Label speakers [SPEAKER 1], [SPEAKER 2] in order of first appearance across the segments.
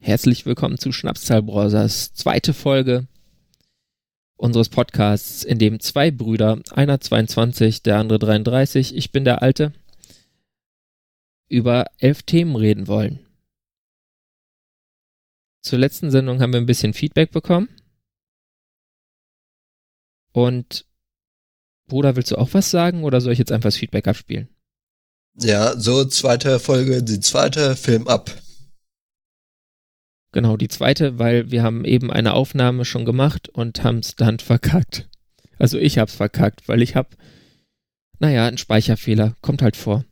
[SPEAKER 1] Herzlich willkommen zu Schnapszahlbrothers, zweite Folge unseres Podcasts, in dem zwei Brüder, einer 22, der andere 33, ich bin der Alte, über 11 Themen reden wollen. Zur letzten Sendung haben wir ein bisschen Feedback bekommen. Und Bruder, willst du auch was sagen oder soll ich jetzt einfach das Feedback abspielen?
[SPEAKER 2] Ja, so zweite Folge, die zweite, Film ab.
[SPEAKER 1] Genau, die zweite, weil wir haben eben eine Aufnahme schon gemacht und haben es dann verkackt. Also ich hab's verkackt, weil ich hab, einen Speicherfehler, kommt halt vor.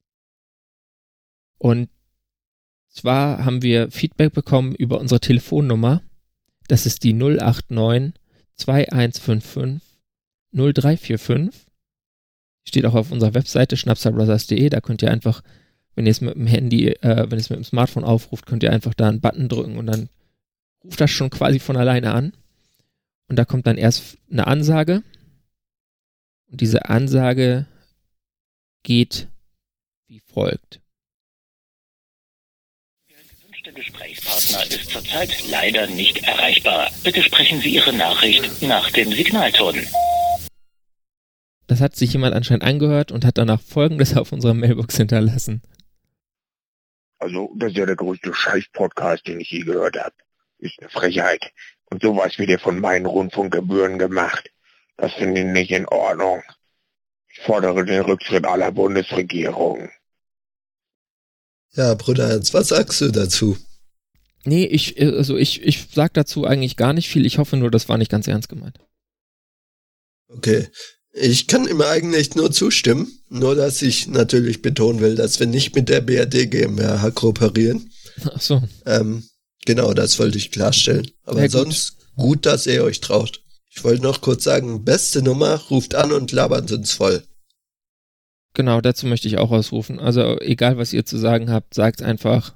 [SPEAKER 1] Und zwar haben wir Feedback bekommen über unsere Telefonnummer. Das ist die 089 2155 0345. Steht auch auf unserer Webseite schnapszahlbrothers.de. Da könnt ihr einfach, wenn ihr es mit dem Handy, wenn ihr es mit dem Smartphone aufruft, könnt ihr einfach da einen Button drücken und dann ruft das schon quasi von alleine an. Und da kommt dann erst eine Ansage. Und diese Ansage geht wie folgt.
[SPEAKER 3] Der Gesprächspartner ist zurzeit leider nicht erreichbar. Bitte sprechen Sie Ihre Nachricht nach dem Signalton.
[SPEAKER 1] Das hat sich jemand anscheinend angehört und hat danach Folgendes auf unserer Mailbox hinterlassen.
[SPEAKER 4] Also, das ist ja der größte Scheiß-Podcast, den ich je gehört habe. Ist eine Frechheit. Und sowas wird ja von meinen Rundfunkgebühren gemacht. Das finde ich nicht in Ordnung. Ich fordere den Rücktritt aller Bundesregierung.
[SPEAKER 2] Ja, Bruder, jetzt, was sagst du dazu?
[SPEAKER 1] Nee, ich sag dazu eigentlich gar nicht viel. Ich hoffe nur, das war nicht ganz ernst gemeint.
[SPEAKER 2] Okay. Ich kann ihm eigentlich nur zustimmen, nur dass ich natürlich betonen will, dass wir nicht mit der BRD GmbH kooperieren.
[SPEAKER 1] Ach so.
[SPEAKER 2] Genau, das wollte ich klarstellen. Aber
[SPEAKER 1] ja,
[SPEAKER 2] sonst gut, dass ihr euch traut. Ich wollte noch kurz sagen, beste Nummer, ruft an und labert uns voll.
[SPEAKER 1] Genau, dazu möchte ich auch ausrufen. Also egal, was ihr zu sagen habt, sagt einfach,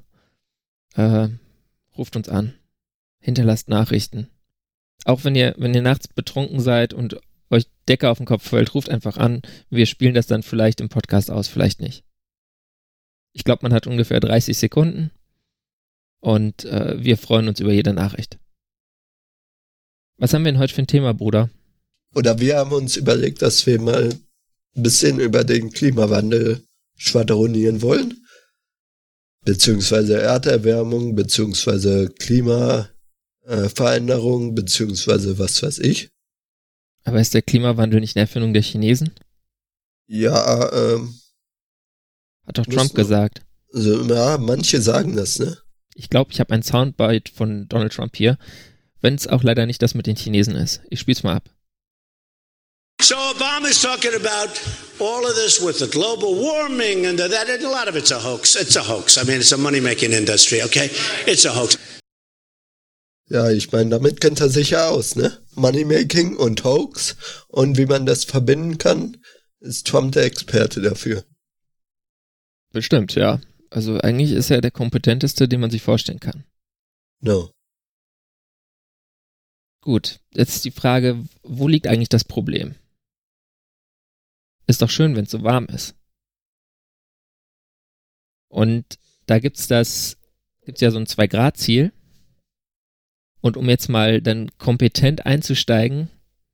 [SPEAKER 1] ruft uns an, hinterlasst Nachrichten. Auch wenn ihr nachts betrunken seid und euch Decke auf den Kopf fällt, ruft einfach an. Wir spielen das dann vielleicht im Podcast aus, vielleicht nicht. Ich glaube, man hat ungefähr 30 Sekunden und wir freuen uns über jede Nachricht. Was haben wir denn heute für ein Thema, Bruder?
[SPEAKER 2] Oder wir haben uns überlegt, dass wir mal ein bisschen über den Klimawandel schwadronieren wollen. Beziehungsweise Erderwärmung, beziehungsweise Klimaveränderung, beziehungsweise was weiß ich.
[SPEAKER 1] Aber ist der Klimawandel nicht eine Erfindung der Chinesen?
[SPEAKER 2] Ja,
[SPEAKER 1] hat doch Trump gesagt.
[SPEAKER 2] Also, ja, manche sagen das, ne?
[SPEAKER 1] Ich glaube, ich habe ein Soundbite von Donald Trump hier, wenn es auch leider nicht das mit den Chinesen ist. Ich spiel's mal ab.
[SPEAKER 5] So Obama's talking about all of this with the global warming and that, and a lot of it's a hoax. It's a hoax. I mean, it's a money-making industry, okay? It's a hoax.
[SPEAKER 2] Ja, ich meine, damit kennt er sich ja aus, ne? Moneymaking und Hoax. Und wie man das verbinden kann, ist Trump der Experte dafür.
[SPEAKER 1] Bestimmt, ja. Also eigentlich ist er der kompetenteste, den man sich vorstellen kann.
[SPEAKER 2] No.
[SPEAKER 1] Gut, jetzt die Frage, wo liegt eigentlich das Problem? Ist doch schön, wenn es so warm ist. Und da gibt's ja so ein 2-Grad-Ziel. Und um jetzt mal dann kompetent einzusteigen,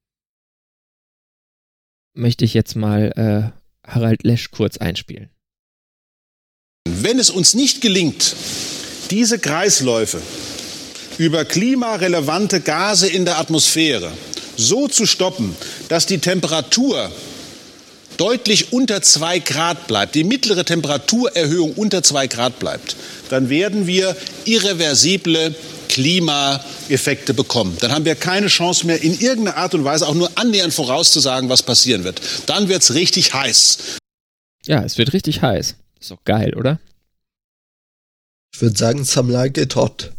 [SPEAKER 1] möchte ich jetzt mal Harald Lesch kurz einspielen.
[SPEAKER 6] Wenn es uns nicht gelingt, diese Kreisläufe über klimarelevante Gase in der Atmosphäre so zu stoppen, dass die Temperatur deutlich unter 2 Grad bleibt, die mittlere Temperaturerhöhung unter 2 Grad bleibt, dann werden wir irreversible Klimaeffekte bekommen. Dann haben wir keine Chance mehr, in irgendeiner Art und Weise auch nur annähernd vorauszusagen, was passieren wird. Dann wird's richtig heiß.
[SPEAKER 1] Ja, es wird richtig heiß. Ist doch geil, oder?
[SPEAKER 2] Ich würde sagen, some like it hot.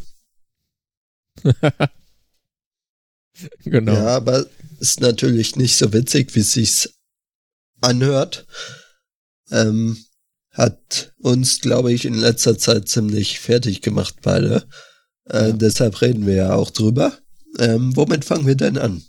[SPEAKER 1] Genau.
[SPEAKER 2] Ja, aber ist natürlich nicht so witzig, wie es sich anhört. Hat uns, glaube ich, in letzter Zeit ziemlich fertig gemacht, beide. Deshalb reden wir ja auch drüber. Womit fangen wir denn an?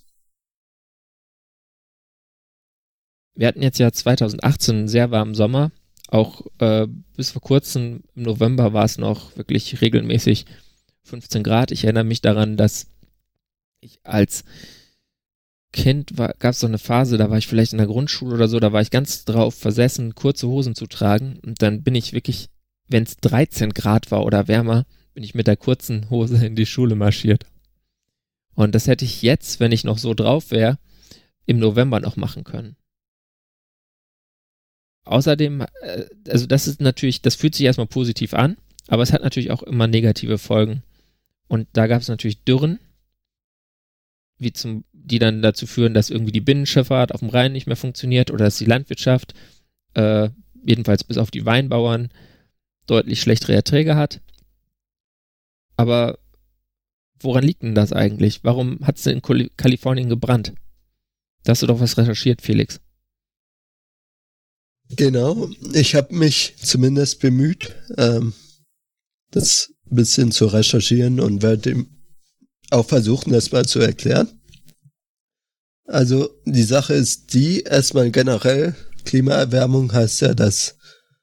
[SPEAKER 1] Wir hatten jetzt ja 2018 einen sehr warmen Sommer. Auch bis vor kurzem im November war es noch wirklich regelmäßig 15 Grad. Ich erinnere mich daran, dass ich als Kind gab es so eine Phase, da war ich vielleicht in der Grundschule oder so, da war ich ganz drauf versessen, kurze Hosen zu tragen. Und dann bin ich wirklich, wenn es 13 Grad war oder wärmer, bin ich mit der kurzen Hose in die Schule marschiert. Und das hätte ich jetzt, wenn ich noch so drauf wäre, im November noch machen können. Außerdem, also das ist natürlich, das fühlt sich erstmal positiv an, aber es hat natürlich auch immer negative Folgen. Und da gab es natürlich Dürren, die dann dazu führen, dass irgendwie die Binnenschifffahrt auf dem Rhein nicht mehr funktioniert oder dass die Landwirtschaft, jedenfalls bis auf die Weinbauern, deutlich schlechtere Erträge hat. Aber woran liegt denn das eigentlich? Warum hat es denn in Kalifornien gebrannt? Da hast du doch was recherchiert, Felix.
[SPEAKER 2] Genau, ich habe mich zumindest bemüht, das ein bisschen zu recherchieren und werde auch versuchen, das mal zu erklären. Also die Sache ist die, erstmal generell, Klimaerwärmung heißt ja, dass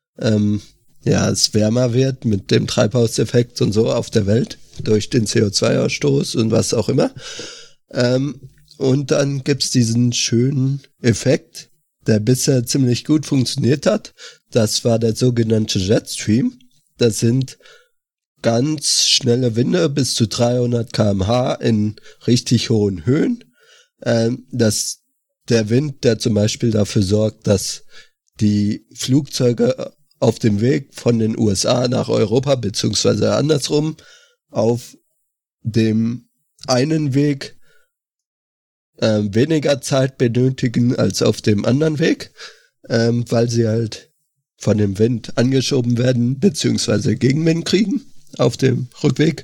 [SPEAKER 2] es wärmer wird mit dem Treibhauseffekt und so auf der Welt durch den CO2-Ausstoß und was auch immer. Und dann gibt's diesen schönen Effekt, der bisher ziemlich gut funktioniert hat. Das war der sogenannte Jetstream. Das sind ganz schnelle Winde bis zu 300 km/h in richtig hohen Höhen. Das der Wind, der zum Beispiel dafür sorgt, dass die Flugzeuge auf dem Weg von den USA nach Europa beziehungsweise andersrum auf dem einen Weg weniger Zeit benötigen als auf dem anderen Weg, weil sie halt von dem Wind angeschoben werden beziehungsweise Gegenwind kriegen auf dem Rückweg.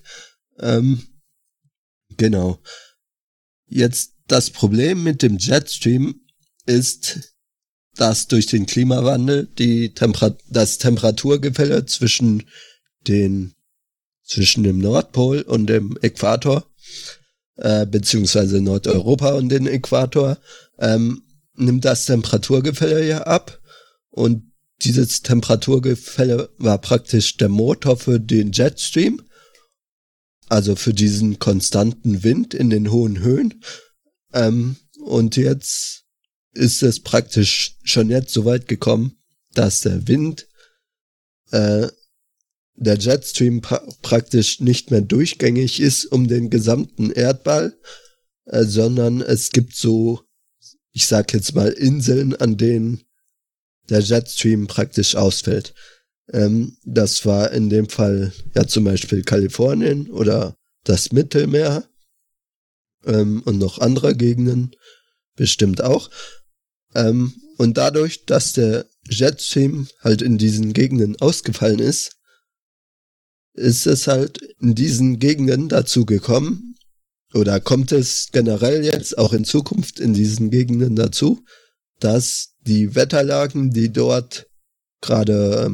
[SPEAKER 2] Genau. Jetzt das Problem mit dem Jetstream ist, dass durch den Klimawandel das Temperaturgefälle zwischen dem Nordpol und dem Äquator beziehungsweise Nordeuropa und den Äquator nimmt das Temperaturgefälle ja ab, und dieses Temperaturgefälle war praktisch der Motor für den Jetstream, also für diesen konstanten Wind in den hohen Höhen. Und jetzt ist es praktisch schon jetzt so weit gekommen, dass der Wind, der Jetstream praktisch nicht mehr durchgängig ist um den gesamten Erdball, sondern es gibt so, ich sag jetzt mal, Inseln, an denen der Jetstream praktisch ausfällt. Das war in dem Fall ja zum Beispiel Kalifornien oder das Mittelmeer und noch andere Gegenden bestimmt auch. Und dadurch, dass der Jetstream halt in diesen Gegenden ausgefallen ist es halt in diesen Gegenden dazu gekommen, oder kommt es generell jetzt auch in Zukunft in diesen Gegenden dazu, dass die Wetterlagen, die dort gerade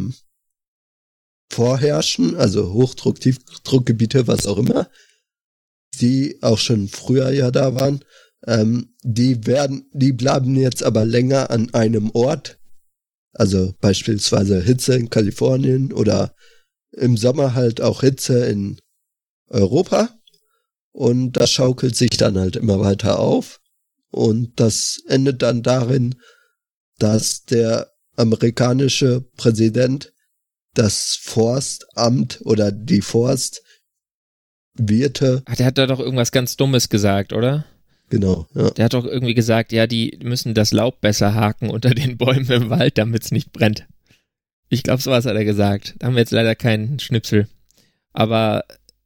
[SPEAKER 2] vorherrschen, also Hochdruck, Tiefdruckgebiete, was auch immer, die auch schon früher ja da waren, die bleiben jetzt aber länger an einem Ort, also beispielsweise Hitze in Kalifornien oder im Sommer halt auch Hitze in Europa, und das schaukelt sich dann halt immer weiter auf, und das endet dann darin, dass der amerikanische Präsident das Forstamt oder die Forstwirte...
[SPEAKER 1] Der hat da doch irgendwas ganz Dummes gesagt, oder?
[SPEAKER 2] Genau, ja.
[SPEAKER 1] Der hat doch irgendwie gesagt, ja, die müssen das Laub besser haken unter den Bäumen im Wald, damit es nicht brennt. Ich glaube, sowas hat er gesagt. Da haben wir jetzt leider keinen Schnipsel. Aber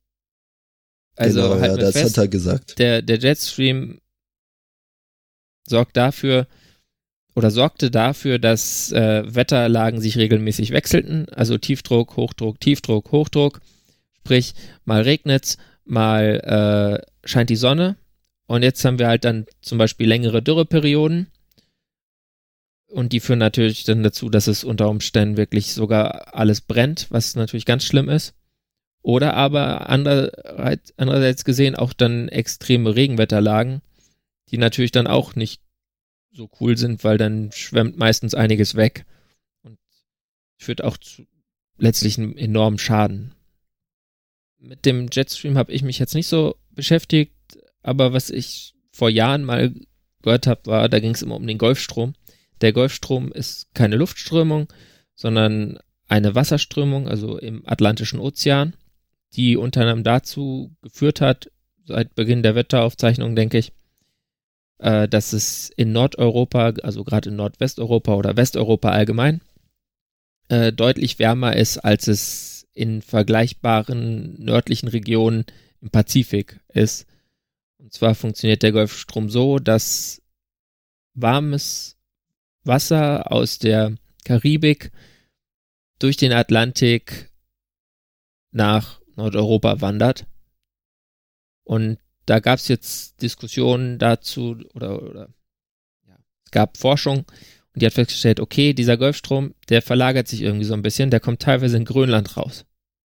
[SPEAKER 1] also
[SPEAKER 2] genau,
[SPEAKER 1] halt
[SPEAKER 2] ja, das
[SPEAKER 1] fest,
[SPEAKER 2] hat er gesagt.
[SPEAKER 1] Der Jetstream sorgte dafür, dass Wetterlagen sich regelmäßig wechselten. Also Tiefdruck, Hochdruck, Tiefdruck, Hochdruck. Sprich, mal regnet's, mal scheint die Sonne. Und jetzt haben wir halt dann zum Beispiel längere Dürreperioden. Und die führen natürlich dann dazu, dass es unter Umständen wirklich sogar alles brennt, was natürlich ganz schlimm ist. Oder aber andererseits gesehen auch dann extreme Regenwetterlagen, die natürlich dann auch nicht so cool sind, weil dann schwemmt meistens einiges weg und führt auch zu letztlich einem enormen Schaden. mit dem Jetstream habe ich mich jetzt nicht so beschäftigt, aber was ich vor Jahren mal gehört habe, war, da ging es immer um den Golfstrom. Der Golfstrom ist keine Luftströmung, sondern eine Wasserströmung, also im Atlantischen Ozean, die unter anderem dazu geführt hat, seit Beginn der Wetteraufzeichnung, denke ich, dass es in Nordeuropa, also gerade in Nordwesteuropa oder Westeuropa allgemein, deutlich wärmer ist, als es in vergleichbaren nördlichen Regionen im Pazifik ist. Und zwar funktioniert der Golfstrom so, dass warmes Wasser aus der Karibik durch den Atlantik nach Nordeuropa wandert. Und da gab es jetzt Diskussionen dazu oder es gab Forschung und die hat festgestellt, okay, dieser Golfstrom, der verlagert sich irgendwie so ein bisschen, der kommt teilweise in Grönland raus.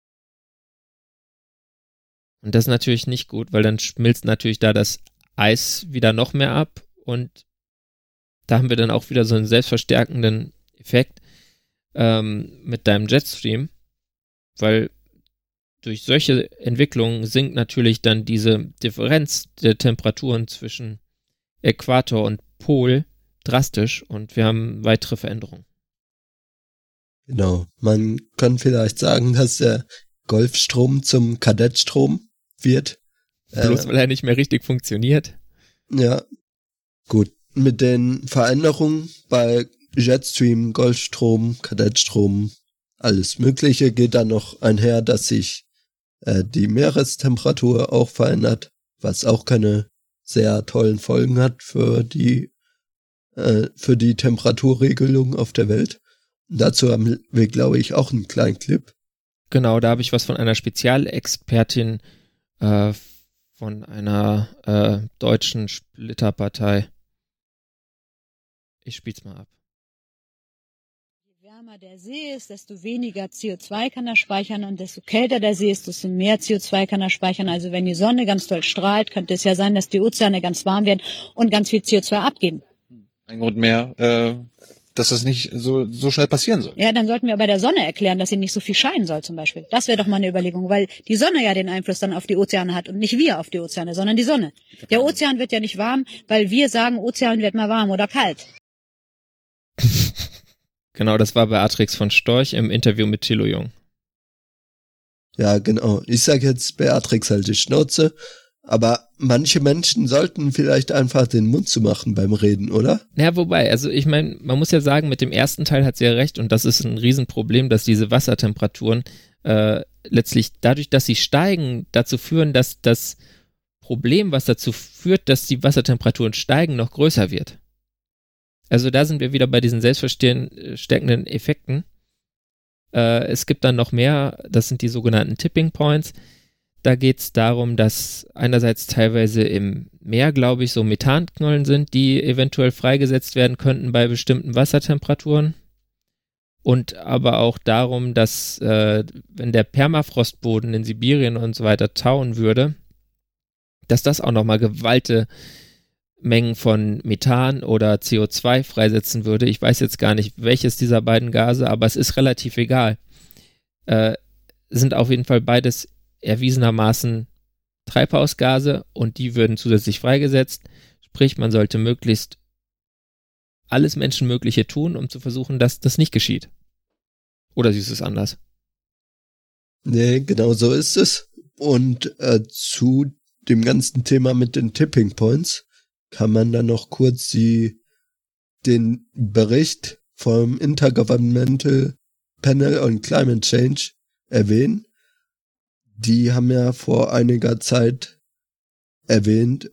[SPEAKER 1] Und das ist natürlich nicht gut, weil dann schmilzt natürlich da das Eis wieder noch mehr ab und da haben wir dann auch wieder so einen selbstverstärkenden Effekt mit deinem Jetstream, weil durch solche Entwicklungen sinkt natürlich dann diese Differenz der Temperaturen zwischen Äquator und Pol drastisch und wir haben weitere Veränderungen.
[SPEAKER 2] Genau, man kann vielleicht sagen, dass der Golfstrom zum Kadettstrom wird.
[SPEAKER 1] Bloß weil er nicht mehr richtig funktioniert.
[SPEAKER 2] Ja, gut. Mit den Veränderungen bei Jetstream, Golfstrom, Kadettstrom, alles Mögliche geht dann noch einher, dass sich die Meerestemperatur auch verändert, was auch keine sehr tollen Folgen hat für die Temperaturregelung auf der Welt. Und dazu haben wir, glaube ich, auch einen kleinen Clip.
[SPEAKER 1] Genau, da habe ich was von einer Spezialexpertin von einer deutschen Splitterpartei. Ich spiel's mal ab.
[SPEAKER 7] Je wärmer der See ist, desto weniger CO2 kann er speichern und desto kälter der See ist, desto mehr CO2 kann er speichern. Also wenn die Sonne ganz doll strahlt, könnte es ja sein, dass die Ozeane ganz warm werden und ganz viel CO2 abgeben.
[SPEAKER 8] Ein Grund mehr, dass das nicht so schnell passieren soll.
[SPEAKER 7] Ja, dann sollten wir bei der Sonne erklären, dass sie nicht so viel scheinen soll zum Beispiel. Das wäre doch mal eine Überlegung, weil die Sonne ja den Einfluss dann auf die Ozeane hat und nicht wir auf die Ozeane, sondern die Sonne. Der Ozean wird ja nicht warm, weil wir sagen, Ozean wird mal warm oder kalt.
[SPEAKER 1] Genau, das war Beatrix von Storch im Interview mit Thilo Jung.
[SPEAKER 2] Ja, genau. Ich sage jetzt Beatrix halt die Schnauze, aber manche Menschen sollten vielleicht einfach den Mund zumachen beim Reden, oder?
[SPEAKER 1] Ja, wobei, also ich meine, man muss ja sagen, mit dem ersten Teil hat sie ja recht und das ist ein Riesenproblem, dass diese Wassertemperaturen letztlich dadurch, dass sie steigen, dazu führen, dass das Problem, was dazu führt, dass die Wassertemperaturen steigen, noch größer wird. Also da sind wir wieder bei diesen selbstverstärkenden Effekten. Es gibt dann noch mehr, das sind die sogenannten Tipping Points. Da geht es darum, dass einerseits teilweise im Meer, glaube ich, so Methanknollen sind, die eventuell freigesetzt werden könnten bei bestimmten Wassertemperaturen. Und aber auch darum, dass wenn der Permafrostboden in Sibirien und so weiter tauen würde, dass das auch nochmal gewaltige Mengen von Methan oder CO2 freisetzen würde. Ich weiß jetzt gar nicht, welches dieser beiden Gase, aber es ist relativ egal. Sind auf jeden Fall beides erwiesenermaßen Treibhausgase und die würden zusätzlich freigesetzt. Sprich, man sollte möglichst alles Menschenmögliche tun, um zu versuchen, dass das nicht geschieht. Oder siehst du es anders?
[SPEAKER 2] Nee, genau so ist es. Und zu dem ganzen Thema mit den Tipping Points kann man dann noch kurz den Bericht vom Intergovernmental Panel on Climate Change erwähnen. Die haben ja vor einiger Zeit erwähnt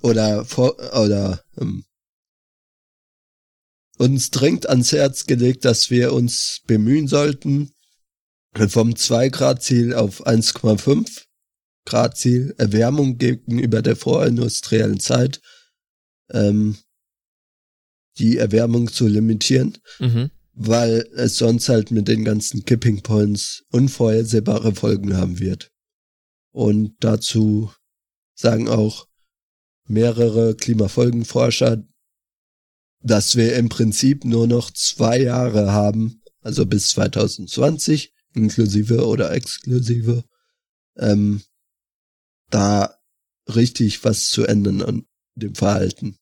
[SPEAKER 2] uns dringend ans Herz gelegt, dass wir uns bemühen sollten, vom 2-Grad-Ziel auf 1,5 Grad-Ziel Erwärmung gegenüber der vorindustriellen Zeit die Erwärmung zu limitieren, weil es sonst halt mit den ganzen Tipping Points unvorhersehbare Folgen haben wird. Und dazu sagen auch mehrere Klimafolgenforscher, dass wir im Prinzip nur noch 2 Jahre haben, also bis 2020, inklusive oder exklusive da richtig was zu ändern an dem Verhalten.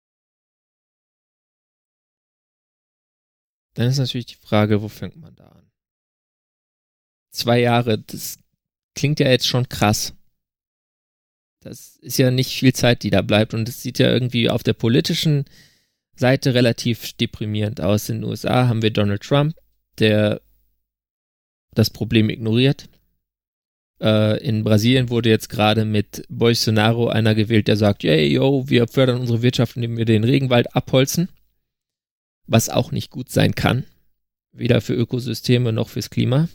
[SPEAKER 1] Dann ist natürlich die Frage, wo fängt man da an? 2 Jahre, das klingt ja jetzt schon krass. Das ist ja nicht viel Zeit, die da bleibt, und es sieht ja irgendwie auf der politischen Seite relativ deprimierend aus. In den USA haben wir Donald Trump, der das Problem ignoriert. In Brasilien wurde jetzt gerade mit Bolsonaro einer gewählt, der sagt, hey, yo, wir fördern unsere Wirtschaft, indem wir den Regenwald abholzen. Was auch nicht gut sein kann. Weder für Ökosysteme noch fürs Klima.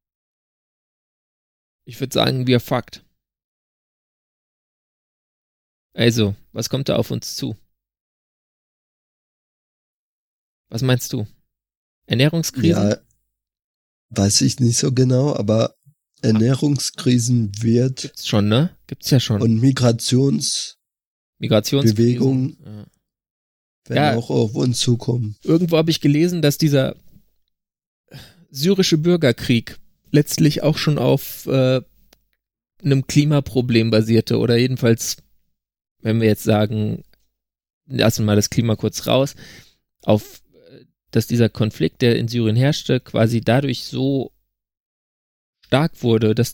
[SPEAKER 1] Ich würde sagen, wir are fucked. Also, was kommt da auf uns zu? Was meinst du? Ernährungskrisen?
[SPEAKER 2] Ja, weiß ich nicht so genau, aber Ernährungskrisen
[SPEAKER 1] Gibt's schon, ne? Gibt's ja schon.
[SPEAKER 2] Und Migrationsbewegung werden auch auf uns zukommen.
[SPEAKER 1] Irgendwo habe ich gelesen, dass dieser syrische Bürgerkrieg letztlich auch schon auf einem Klimaproblem basierte, oder jedenfalls, wenn wir jetzt sagen, lassen wir mal das Klima kurz raus, dass dieser Konflikt, der in Syrien herrschte, quasi dadurch so stark wurde, dass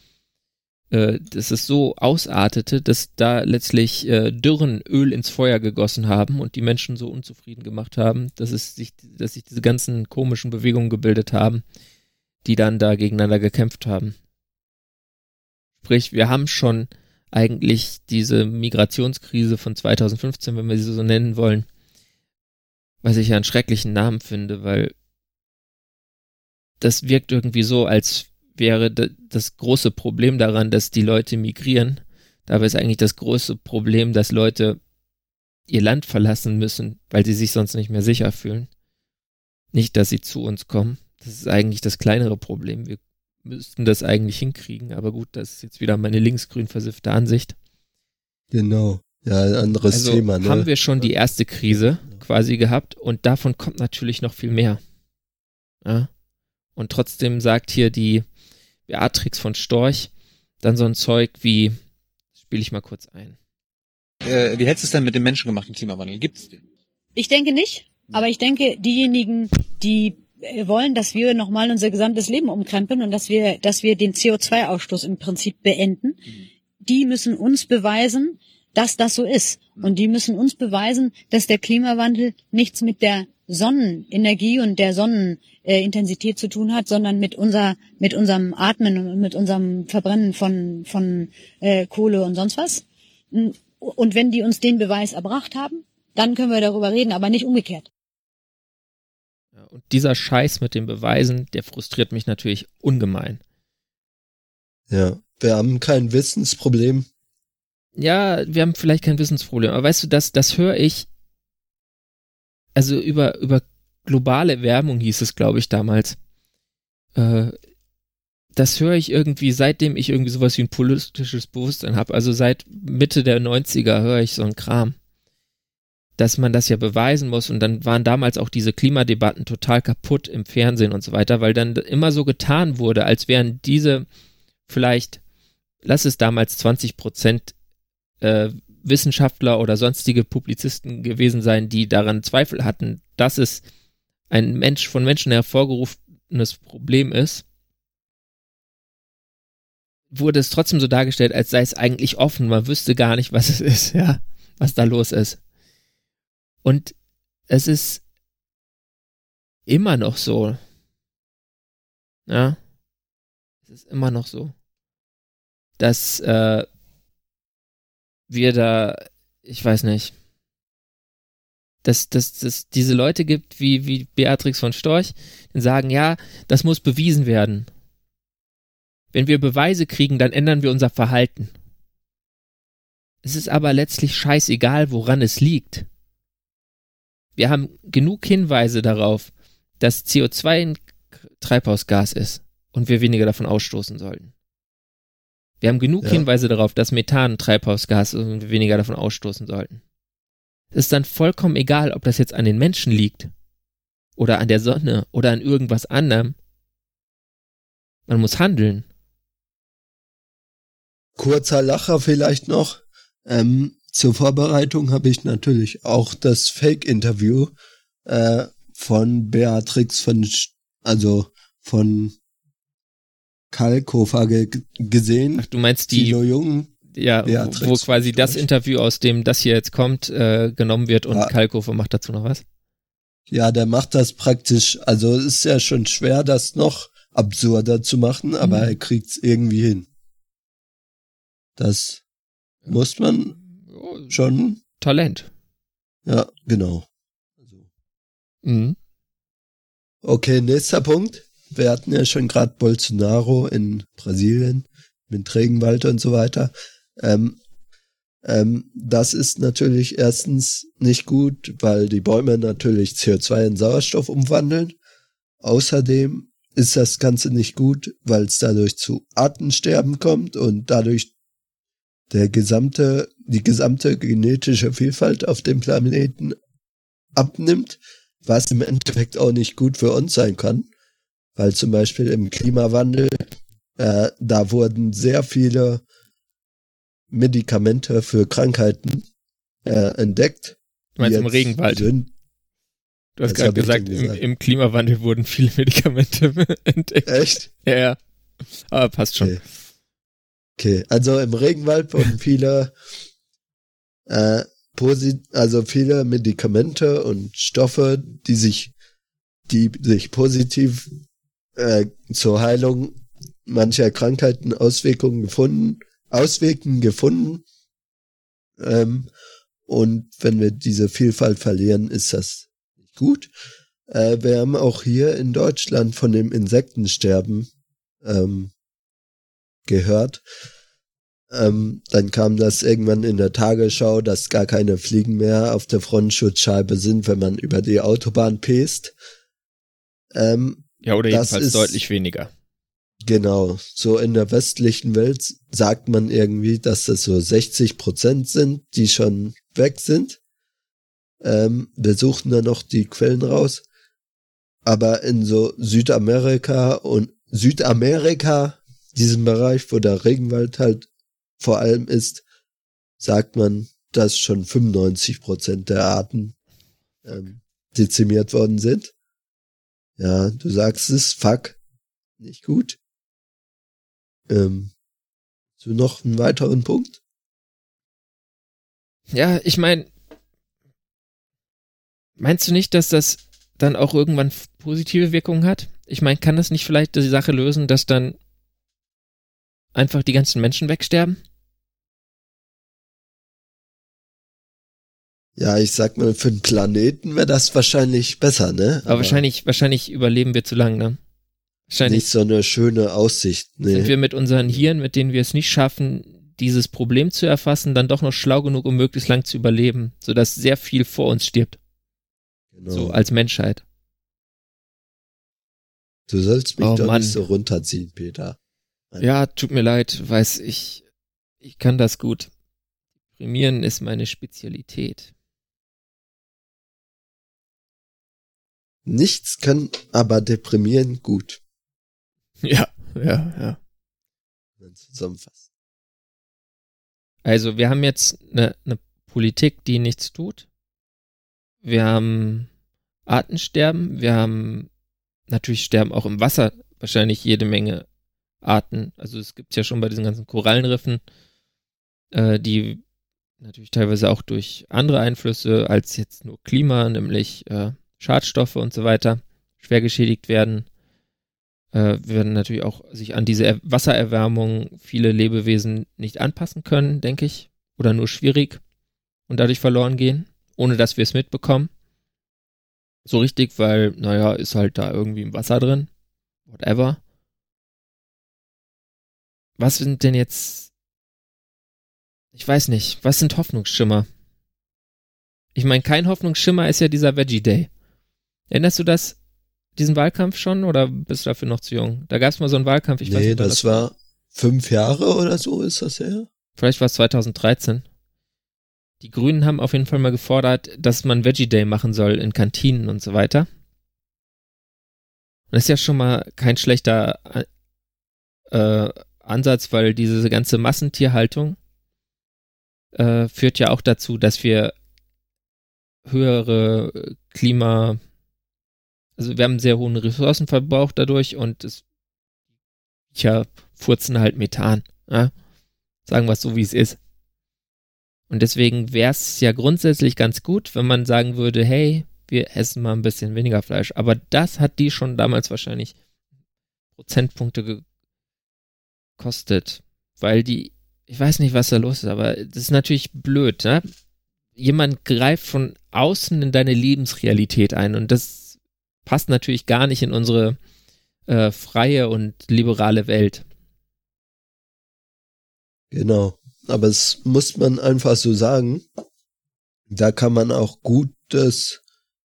[SPEAKER 1] es so ausartete, dass da letztlich Dürren Öl ins Feuer gegossen haben und die Menschen so unzufrieden gemacht haben, dass sich diese ganzen komischen Bewegungen gebildet haben, die dann da gegeneinander gekämpft haben. Sprich, wir haben schon eigentlich diese Migrationskrise von 2015, wenn wir sie so nennen wollen, was ich ja einen schrecklichen Namen finde, weil das wirkt irgendwie so, als wäre das große Problem daran, dass die Leute migrieren. Dabei ist eigentlich das große Problem, dass Leute ihr Land verlassen müssen, weil sie sich sonst nicht mehr sicher fühlen. Nicht, dass sie zu uns kommen. Das ist eigentlich das kleinere Problem. Wir müssten das eigentlich hinkriegen, aber gut, das ist jetzt wieder meine linksgrün versiffte Ansicht.
[SPEAKER 2] Genau. Ja, ein anderes Thema. Ne?
[SPEAKER 1] Haben wir schon die erste Krise quasi gehabt, und davon kommt natürlich noch viel mehr. Ja? Und trotzdem sagt hier die Beatrix von Storch dann so ein Zeug wie, spiele ich mal kurz ein.
[SPEAKER 8] Wie hältst du es denn mit dem menschengemachten Klimawandel? Gibt's den?
[SPEAKER 7] Ich denke nicht, aber ich denke, diejenigen, die wollen, dass wir nochmal unser gesamtes Leben umkrempeln und dass wir den CO2-Ausstoß im Prinzip beenden, die müssen uns beweisen, dass das so ist. Und die müssen uns beweisen, dass der Klimawandel nichts mit der Sonnenenergie und der Sonnenintensität zu tun hat, sondern mit unserem Atmen und mit unserem Verbrennen von Kohle und sonst was. Und wenn die uns den Beweis erbracht haben, dann können wir darüber reden, aber nicht umgekehrt.
[SPEAKER 1] Ja, und dieser Scheiß mit den Beweisen, der frustriert mich natürlich ungemein.
[SPEAKER 2] Ja, wir haben kein Wissensproblem.
[SPEAKER 1] Ja, wir haben vielleicht kein Wissensproblem, aber weißt du, das höre ich, also über globale Erwärmung hieß es, glaube ich, damals. Das höre ich irgendwie, seitdem ich irgendwie sowas wie ein politisches Bewusstsein habe. Also seit Mitte der 90er höre ich so einen Kram. Dass man das ja beweisen muss, und dann waren damals auch diese Klimadebatten total kaputt im Fernsehen und so weiter, weil dann immer so getan wurde, als wären diese vielleicht, lass es damals 20% Wissenschaftler oder sonstige Publizisten gewesen sein, die daran Zweifel hatten, dass es ein von Menschen hervorgerufenes Problem ist, wurde es trotzdem so dargestellt, als sei es eigentlich offen. Man wüsste gar nicht, was es ist, ja, was da los ist. Und es ist immer noch so. Ja, es ist immer noch so, dass wir da, ich weiß nicht, dass diese Leute gibt, wie Beatrix von Storch, die sagen, ja, das muss bewiesen werden. Wenn wir Beweise kriegen, dann ändern wir unser Verhalten. Es ist aber letztlich scheißegal, woran es liegt. Wir haben genug Hinweise darauf, dass CO2 ein Treibhausgas ist und wir weniger davon ausstoßen sollten. Wir haben genug Hinweise darauf, dass Methan ein Treibhausgas ist und wir weniger davon ausstoßen sollten. Es ist dann vollkommen egal, ob das jetzt an den Menschen liegt oder an der Sonne oder an irgendwas anderem. Man muss handeln.
[SPEAKER 2] kurzer Lacher vielleicht noch. Zur Vorbereitung habe ich natürlich auch das Fake-Interview von Beatrix von Kalkofer gesehen.
[SPEAKER 1] Ach, du meinst die
[SPEAKER 2] Thilo Jung?
[SPEAKER 1] Ja, wo quasi das Interview, aus dem das hier jetzt kommt, genommen wird und Kalkofer macht dazu noch was?
[SPEAKER 2] Ja, der macht das praktisch, also ist ja schon schwer, das noch absurder zu machen, aber er kriegt's irgendwie hin. Das muss man schon.
[SPEAKER 1] Talent.
[SPEAKER 2] Ja, genau. Okay, nächster Punkt. Wir hatten ja schon gerade Bolsonaro in Brasilien mit Regenwald und so weiter. Das ist natürlich erstens nicht gut, weil die Bäume natürlich CO2 in Sauerstoff umwandeln. Außerdem ist das Ganze nicht gut, weil es dadurch zu Artensterben kommt und dadurch die gesamte genetische Vielfalt auf dem Planeten abnimmt, was im Endeffekt auch nicht gut für uns sein kann, weil zum Beispiel im Klimawandel, da wurden sehr viele Medikamente für Krankheiten entdeckt.
[SPEAKER 1] Du meinst im Regenwald? Du hast gerade gesagt, im Klimawandel wurden viele Medikamente entdeckt.
[SPEAKER 2] Echt?
[SPEAKER 1] Ja. Aber passt schon.
[SPEAKER 2] Okay, also im Regenwald wurden viele viele Medikamente und Stoffe, die sich positiv zur Heilung mancher Krankheiten Auswirkungen gefunden. Und wenn wir diese Vielfalt verlieren, ist das nicht gut. Wir haben auch hier in Deutschland von dem Insektensterben gehört. Dann kam das irgendwann in der Tagesschau, dass gar keine Fliegen mehr auf der Frontschutzscheibe sind, wenn man über die Autobahn pest.
[SPEAKER 1] Ja, oder jedenfalls deutlich weniger.
[SPEAKER 2] Genau, so in der westlichen Welt sagt man irgendwie, dass das so 60% sind, die schon weg sind. Wir suchen da noch die Quellen raus. Aber in so Südamerika, diesem Bereich, wo der Regenwald halt vor allem ist, sagt man, dass schon 95% der Arten dezimiert worden sind. Ja, du sagst es, fuck, nicht gut. So noch einen weiteren Punkt?
[SPEAKER 1] Ja, ich meine, meinst du nicht, dass das dann auch irgendwann positive Wirkungen hat? Ich meine, kann das nicht vielleicht die Sache lösen, dass dann einfach die ganzen Menschen wegsterben?
[SPEAKER 2] Ja, ich sag mal, für den Planeten wäre das wahrscheinlich besser, ne?
[SPEAKER 1] Aber wahrscheinlich überleben wir zu lang, ne? Wahrscheinlich
[SPEAKER 2] nicht so eine schöne Aussicht. Nee.
[SPEAKER 1] Sind wir mit unseren Hirn, mit denen wir es nicht schaffen, dieses Problem zu erfassen, dann doch noch schlau genug, um möglichst lang zu überleben, sodass sehr viel vor uns stirbt.
[SPEAKER 2] Genau.
[SPEAKER 1] So als Menschheit.
[SPEAKER 2] Du sollst mich doch nicht so runterziehen, Peter.
[SPEAKER 1] Ja, tut mir leid, ich kann das gut. Deprimieren ist meine Spezialität.
[SPEAKER 2] Nichts kann aber deprimieren gut.
[SPEAKER 1] Ja.
[SPEAKER 2] Zusammenfassen.
[SPEAKER 1] Also wir haben jetzt eine Politik, die nichts tut. Wir haben Artensterben. Wir haben natürlich sterben auch im Wasser wahrscheinlich jede Menge Arten. Also es gibt ja schon bei diesen ganzen Korallenriffen, die natürlich teilweise auch durch andere Einflüsse als jetzt nur Klima, nämlich Schadstoffe und so weiter, schwer geschädigt werden. Werden natürlich auch sich an diese Wassererwärmung viele Lebewesen nicht anpassen können, denke ich, oder nur schwierig und dadurch verloren gehen, ohne dass wir es mitbekommen. So richtig, weil, ist halt da irgendwie im Wasser drin. Whatever. Was sind denn jetzt, ich weiß nicht, was sind Hoffnungsschimmer? Ich meine, kein Hoffnungsschimmer ist ja dieser Veggie Day. Erinnerst du diesen Wahlkampf schon oder bist du dafür noch zu jung? Da gab es mal so einen Wahlkampf, ich weiß nicht.
[SPEAKER 2] Nee, das war 5 Jahre oder so ist das her.
[SPEAKER 1] Vielleicht war es 2013. Die Grünen haben auf jeden Fall mal gefordert, dass man Veggie Day machen soll in Kantinen und so weiter. Und das ist ja schon mal kein schlechter Ansatz, weil diese ganze Massentierhaltung führt ja auch dazu, dass wir höhere also wir haben einen sehr hohen Ressourcenverbrauch dadurch und furzen halt Methan. Ja? Sagen wir es so, wie es ist. Und deswegen wäre es ja grundsätzlich ganz gut, wenn man sagen würde, hey, wir essen mal ein bisschen weniger Fleisch. Aber das hat die schon damals wahrscheinlich Prozentpunkte gekostet. Weil ich weiß nicht, was da los ist, aber das ist natürlich blöd, ne? Jemand greift von außen in deine Lebensrealität ein und das passt natürlich gar nicht in unsere freie und liberale Welt.
[SPEAKER 2] Genau. Aber es muss man einfach so sagen, da kann man auch gut das,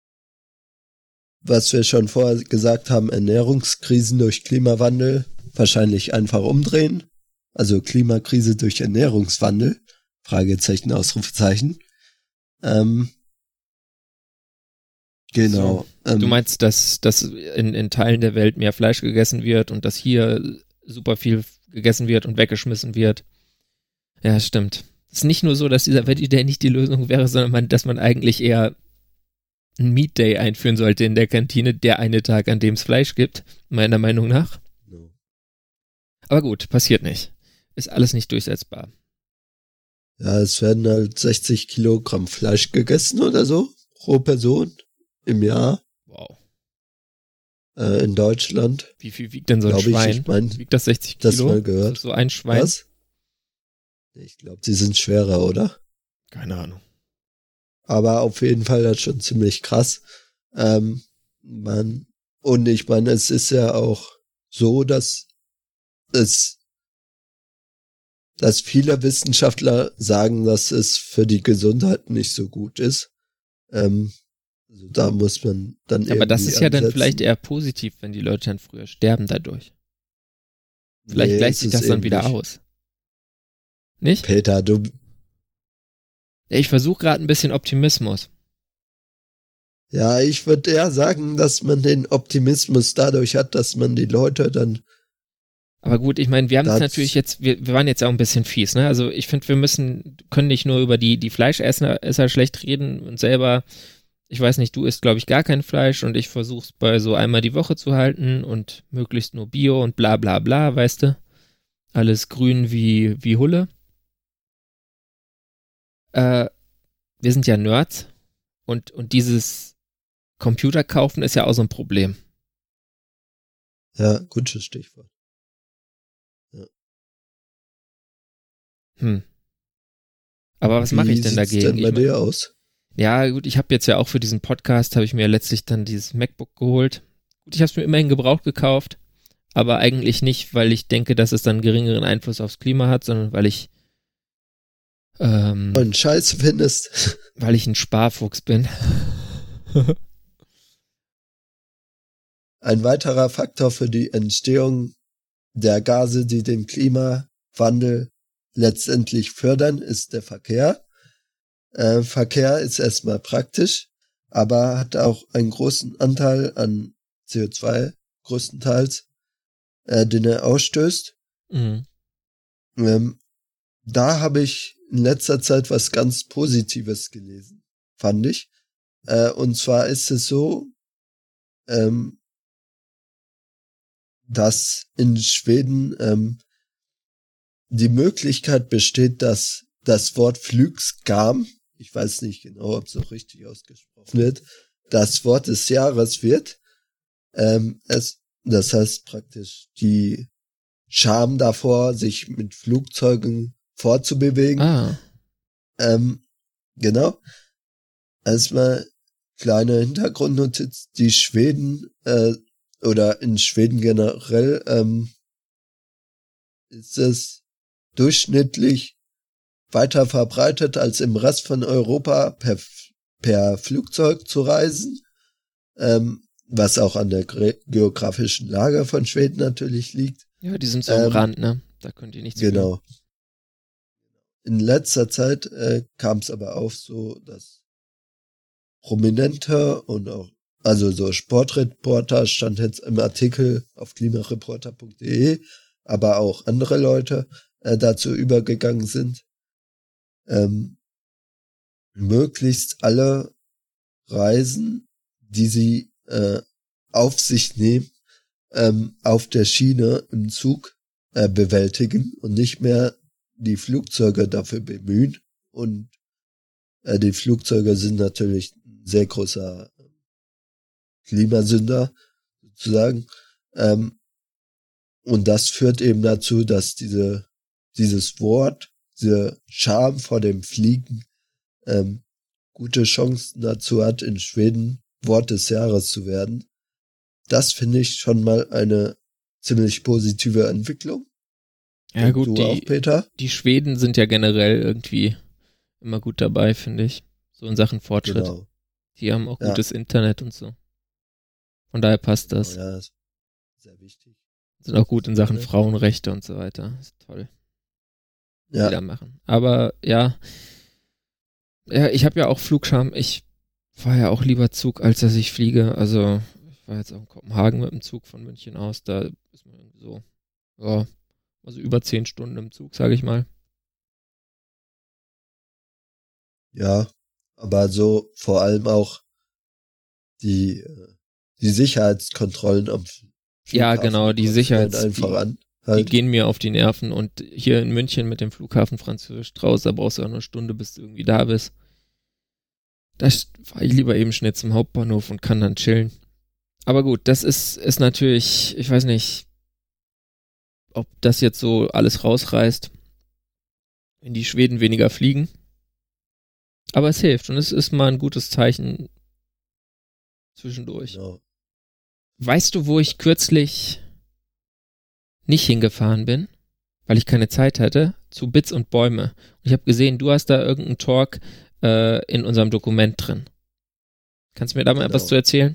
[SPEAKER 2] was wir schon vorher gesagt haben, Ernährungskrisen durch Klimawandel wahrscheinlich einfach umdrehen. Also Klimakrise durch Ernährungswandel, Fragezeichen, Ausrufezeichen. Genau.
[SPEAKER 1] So, du meinst, dass in Teilen der Welt mehr Fleisch gegessen wird und dass hier super viel gegessen wird und weggeschmissen wird. Ja, stimmt. Es ist nicht nur so, dass dieser Veggie Day nicht die Lösung wäre, sondern dass man eigentlich eher einen Meat Day einführen sollte in der Kantine, der eine Tag, an dem es Fleisch gibt, meiner Meinung nach.
[SPEAKER 2] No.
[SPEAKER 1] Aber gut, passiert nicht. Ist alles nicht durchsetzbar.
[SPEAKER 2] Ja, es werden halt 60 Kilogramm Fleisch gegessen oder so pro Person im Jahr.
[SPEAKER 1] Wow.
[SPEAKER 2] In Deutschland.
[SPEAKER 1] Wie viel wiegt denn so ein Schwein?
[SPEAKER 2] Ich mein,
[SPEAKER 1] wiegt das 60 Kilo?
[SPEAKER 2] Das mal gehört.
[SPEAKER 1] So ein Schwein?
[SPEAKER 2] Was? Ich glaube, sie sind schwerer, oder?
[SPEAKER 1] Keine Ahnung.
[SPEAKER 2] Aber auf jeden Fall das schon ziemlich krass. Und ich meine, es ist ja auch so, dass viele Wissenschaftler sagen, dass es für die Gesundheit nicht so gut ist. Also da muss man dann irgendwie
[SPEAKER 1] aber das ist ja
[SPEAKER 2] ansetzen.
[SPEAKER 1] dann vielleicht eher positiv, wenn die Leute dann früher sterben dadurch. Vielleicht gleicht sich das dann wieder aus. Nicht?
[SPEAKER 2] Peter,
[SPEAKER 1] Ich versuche gerade ein bisschen Optimismus.
[SPEAKER 2] Ja, ich würde eher sagen, dass man den Optimismus dadurch hat, dass man die Leute dann...
[SPEAKER 1] Aber gut, ich meine, wir haben es natürlich jetzt, wir waren jetzt auch ein bisschen fies, ne? Also ich finde, können nicht nur über die Fleischesser schlecht reden und selber, ich weiß nicht, du isst, glaube ich, gar kein Fleisch und ich versuche es bei so einmal die Woche zu halten und möglichst nur Bio und bla bla bla, weißt du? Alles grün wie Hulle. Wir sind ja Nerds und dieses Computer kaufen ist ja auch so ein Problem.
[SPEAKER 2] Ja, gutes Stichwort. Ja.
[SPEAKER 1] Aber was mache ich denn dagegen?
[SPEAKER 2] Wie sieht's denn bei dir aus?
[SPEAKER 1] Ja, gut, ich habe jetzt ja auch für diesen Podcast, habe ich mir letztlich dann dieses MacBook geholt. Gut, ich habe es mir immerhin gebraucht gekauft, aber eigentlich nicht, weil ich denke, dass es dann einen geringeren Einfluss aufs Klima hat, sondern weil ich
[SPEAKER 2] und Scheiße findest.
[SPEAKER 1] Weil ich ein Sparfuchs bin.
[SPEAKER 2] Ein weiterer Faktor für die Entstehung der Gase, die den Klimawandel letztendlich fördern, ist der Verkehr. Verkehr ist erstmal praktisch, aber hat auch einen großen Anteil an CO2, größtenteils, den er ausstößt.
[SPEAKER 1] Mhm.
[SPEAKER 2] Da habe ich in letzter Zeit was ganz Positives gelesen, fand ich. Und zwar ist es so, dass in Schweden die Möglichkeit besteht, dass das Wort Flygsskam, ich weiß nicht genau, ob es noch richtig ausgesprochen wird, das Wort des Jahres wird. Das heißt praktisch die Scham davor, sich mit Flugzeugen fortzubewegen.
[SPEAKER 1] Ah.
[SPEAKER 2] Genau. Erstmal kleine Hintergrundnotiz. Die Schweden oder in Schweden generell ist es durchschnittlich weiter verbreitet als im Rest von Europa per Flugzeug zu reisen, was auch an der geografischen Lage von Schweden natürlich liegt.
[SPEAKER 1] Ja, die sind so am Rand, ne? Da könnt ihr nichts
[SPEAKER 2] Genau.
[SPEAKER 1] Für.
[SPEAKER 2] In letzter Zeit kam es aber auch so, dass Prominente und auch, also so Sportreporter, stand jetzt im Artikel auf klimareporter.de, aber auch andere Leute dazu übergegangen sind, möglichst alle Reisen, die sie auf sich nehmen, auf der Schiene im Zug bewältigen und nicht mehr die Flugzeuge dafür bemühen. Und die Flugzeuge sind natürlich ein sehr großer Klimasünder, sozusagen. Und das führt eben dazu, dass dieses Wort, diese Scham vor dem Fliegen, gute Chancen dazu hat, in Schweden Wort des Jahres zu werden. Das finde ich schon mal eine ziemlich positive Entwicklung.
[SPEAKER 1] Ja
[SPEAKER 2] Und
[SPEAKER 1] gut,
[SPEAKER 2] du auch, Peter?
[SPEAKER 1] die Schweden sind ja generell irgendwie immer gut dabei, finde ich. So in Sachen Fortschritt.
[SPEAKER 2] Genau.
[SPEAKER 1] Die haben auch gutes Internet und so. Von daher passt das.
[SPEAKER 2] Ja, ist sehr wichtig.
[SPEAKER 1] Sind auch gut in Sachen Frauenrechte und so weiter. Ist toll.
[SPEAKER 2] Ja.
[SPEAKER 1] Die da machen. Aber ja, ich habe ja auch Flugscham. Ich fahre ja auch lieber Zug, als dass ich fliege. Also ich war jetzt auch in Kopenhagen mit dem Zug von München aus. Da ist man so, ja, also über 10 Stunden im Zug, sage ich mal.
[SPEAKER 2] Ja, aber so vor allem auch die Sicherheitskontrollen am Flughafen.
[SPEAKER 1] Ja, genau, die die gehen mir auf die Nerven. Und hier in München mit dem Flughafen Franz-Josef-Strauß, da brauchst du auch eine Stunde, bis du irgendwie da bist. Da fahre ich lieber eben schnell zum Hauptbahnhof und kann dann chillen. Aber gut, das ist natürlich, ich weiß nicht, ob das jetzt so alles rausreißt, wenn die Schweden weniger fliegen. Aber es hilft und es ist mal ein gutes Zeichen zwischendurch.
[SPEAKER 2] Genau.
[SPEAKER 1] Weißt du, wo ich kürzlich nicht hingefahren bin, weil ich keine Zeit hatte? Zu Bits und Bäume. Und ich habe gesehen, du hast da irgendeinen Talk in unserem Dokument drin. Kannst du mir da mal etwas zu erzählen?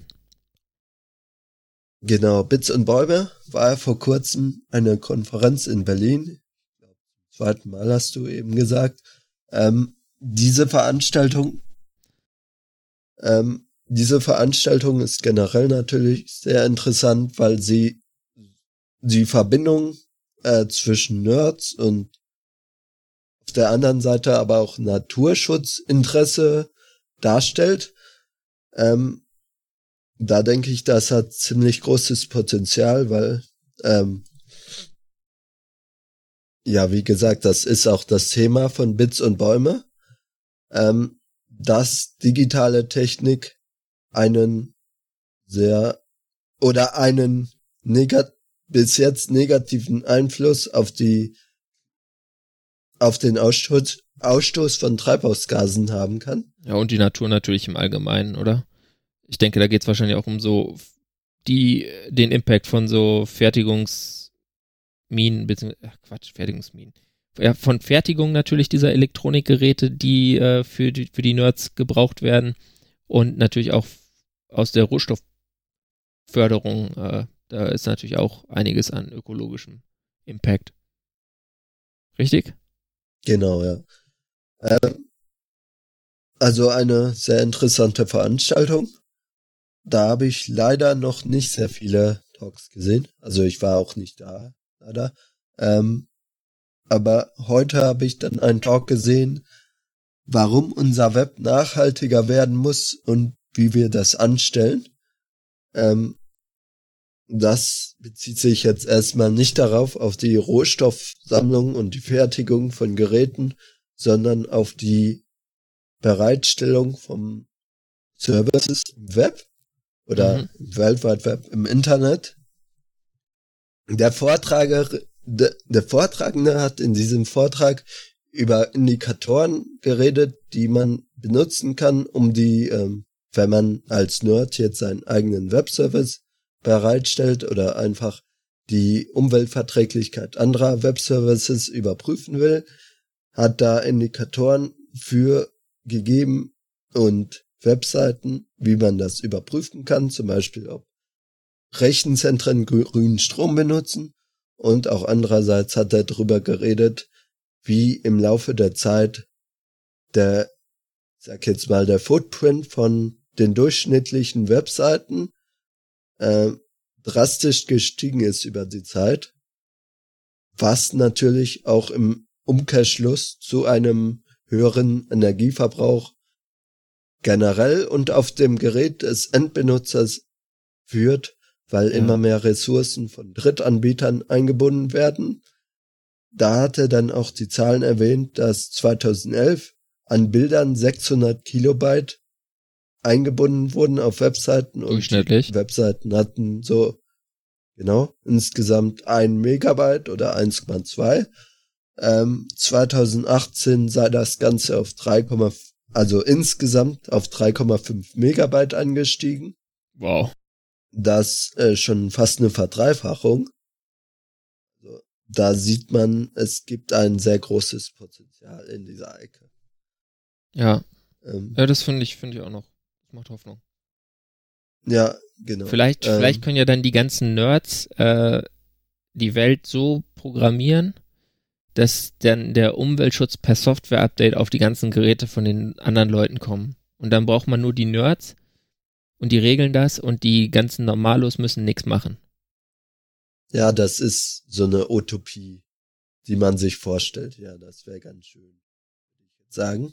[SPEAKER 2] Genau, Bits und Bäume war ja vor kurzem eine Konferenz in Berlin. Ich glaube, zum zweiten Mal hast du eben gesagt. Diese Veranstaltung ist generell natürlich sehr interessant, weil sie die Verbindung zwischen Nerds und auf der anderen Seite aber auch Naturschutzinteresse darstellt. Da denke ich, das hat ziemlich großes Potenzial, weil ja, wie gesagt, das ist auch das Thema von Bits und Bäume, dass digitale Technik einen bis jetzt negativen Einfluss auf den Ausstoß von Treibhausgasen haben kann.
[SPEAKER 1] Ja, und die Natur natürlich im Allgemeinen, oder? Ich denke, da geht es wahrscheinlich auch um so den Impact von so Fertigungsminen, Fertigungsminen. Ja, von Fertigung natürlich dieser Elektronikgeräte, die für die Nerds gebraucht werden und natürlich auch aus der Rohstoffförderung, da ist natürlich auch einiges an ökologischem Impact. Richtig?
[SPEAKER 2] Genau, ja. Also eine sehr interessante Veranstaltung. Da habe ich leider noch nicht sehr viele Talks gesehen. Also ich war auch nicht da, leider. Aber heute habe ich dann einen Talk gesehen, warum unser Web nachhaltiger werden muss und wie wir das anstellen. Das bezieht sich jetzt erstmal nicht auf die Rohstoffsammlung und die Fertigung von Geräten, sondern auf die Bereitstellung vom Services im Web oder im World Wide Web im Internet. Der Vortragende hat in diesem Vortrag über Indikatoren geredet, die man benutzen kann, um wenn man als Nerd jetzt seinen eigenen Webservice bereitstellt oder einfach die Umweltverträglichkeit anderer Webservices überprüfen will, hat da Indikatoren für gegeben und Webseiten, wie man das überprüfen kann, zum Beispiel ob Rechenzentren grünen Strom benutzen, und auch andererseits hat er darüber geredet, wie im Laufe der Zeit der Footprint von den durchschnittlichen Webseiten drastisch gestiegen ist über die Zeit. was natürlich auch im Umkehrschluss zu einem höheren Energieverbrauch generell und auf dem Gerät des Endbenutzers führt, weil immer mehr Ressourcen von Drittanbietern eingebunden werden. Da hat er dann auch die Zahlen erwähnt, dass 2011 an Bildern 600 Kilobyte eingebunden wurden auf Webseiten und
[SPEAKER 1] Durchschnittlich.
[SPEAKER 2] die Webseiten hatten so insgesamt 1 Megabyte oder 1,2. 2018 sei das Ganze auf insgesamt auf 3,5 Megabyte angestiegen.
[SPEAKER 1] Wow.
[SPEAKER 2] Das schon fast eine Verdreifachung. Also, da sieht man, es gibt ein sehr großes Potenzial in dieser Ecke.
[SPEAKER 1] Ja. Ja, das finde ich auch noch. Das macht Hoffnung.
[SPEAKER 2] Ja, genau.
[SPEAKER 1] Vielleicht können ja dann die ganzen Nerds die Welt so programmieren, dass dann der Umweltschutz per Software-Update auf die ganzen Geräte von den anderen Leuten kommen. Und dann braucht man nur die Nerds und die regeln das und die ganzen Normalos müssen nichts machen.
[SPEAKER 2] Ja, das ist so eine Utopie, die man sich vorstellt. Ja, das wäre ganz schön, würde ich jetzt sagen.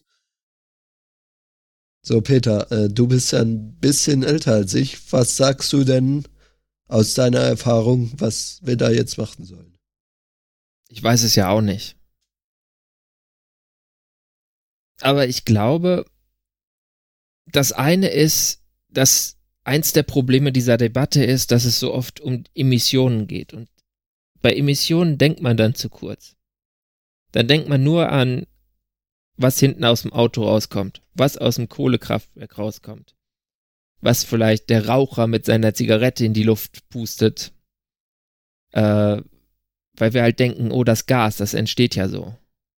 [SPEAKER 2] So, Peter, du bist ja ein bisschen älter als ich. Was sagst du denn aus deiner Erfahrung, was wir da jetzt machen sollen?
[SPEAKER 1] Ich weiß es ja auch nicht. Aber ich glaube, das eine ist, dass eins der Probleme dieser Debatte ist, dass es so oft um Emissionen geht. Und bei Emissionen denkt man dann zu kurz. Dann denkt man nur an, was hinten aus dem Auto rauskommt, was aus dem Kohlekraftwerk rauskommt, was vielleicht der Raucher mit seiner Zigarette in die Luft pustet, weil wir halt denken, oh, das Gas, das entsteht ja so.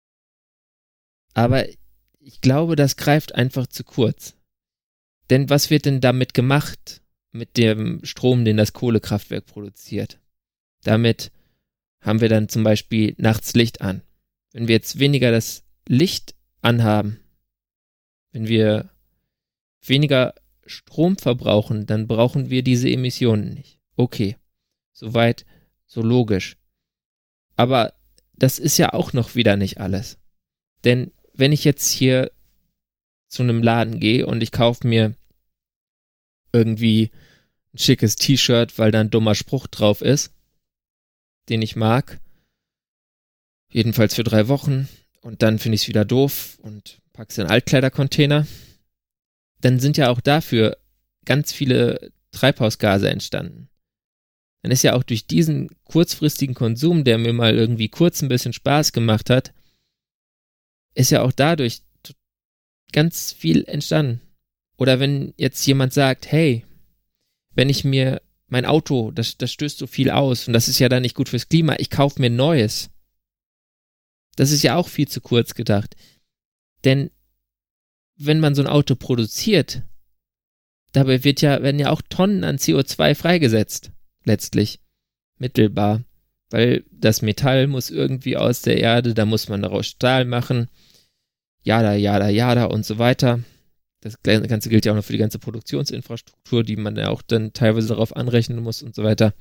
[SPEAKER 1] Aber ich glaube, das greift einfach zu kurz. Denn was wird denn damit gemacht, mit dem Strom, den das Kohlekraftwerk produziert? Damit haben wir dann zum Beispiel nachts Licht an. Wenn wir jetzt weniger das Licht anhaben, wenn wir weniger Strom verbrauchen, dann brauchen wir diese Emissionen nicht. Okay, soweit, so logisch. Aber das ist ja auch noch wieder nicht alles. Denn wenn ich jetzt hier zu einem Laden gehe und ich kaufe mir irgendwie ein schickes T-Shirt, weil da ein dummer Spruch drauf ist, den ich mag, jedenfalls für 3 Wochen, und dann finde ich es wieder doof und pack's in einen Altkleidercontainer, dann sind ja auch dafür ganz viele Treibhausgase entstanden. Dann ist ja auch durch diesen kurzfristigen Konsum, der mir mal irgendwie kurz ein bisschen Spaß gemacht hat, ist ja auch dadurch ganz viel entstanden. Oder wenn jetzt jemand sagt, hey, wenn ich mir mein Auto, das stößt so viel aus und das ist ja dann nicht gut fürs Klima, ich kaufe mir ein neues. Das ist ja auch viel zu kurz gedacht. Denn wenn man so ein Auto produziert, dabei werden ja auch Tonnen an CO2 freigesetzt, letztlich, mittelbar. Weil das Metall muss irgendwie aus der Erde, da muss man daraus Stahl machen, jada und so weiter. Das Ganze gilt ja auch noch für die ganze Produktionsinfrastruktur, die man ja auch dann teilweise darauf anrechnen muss und so weiter.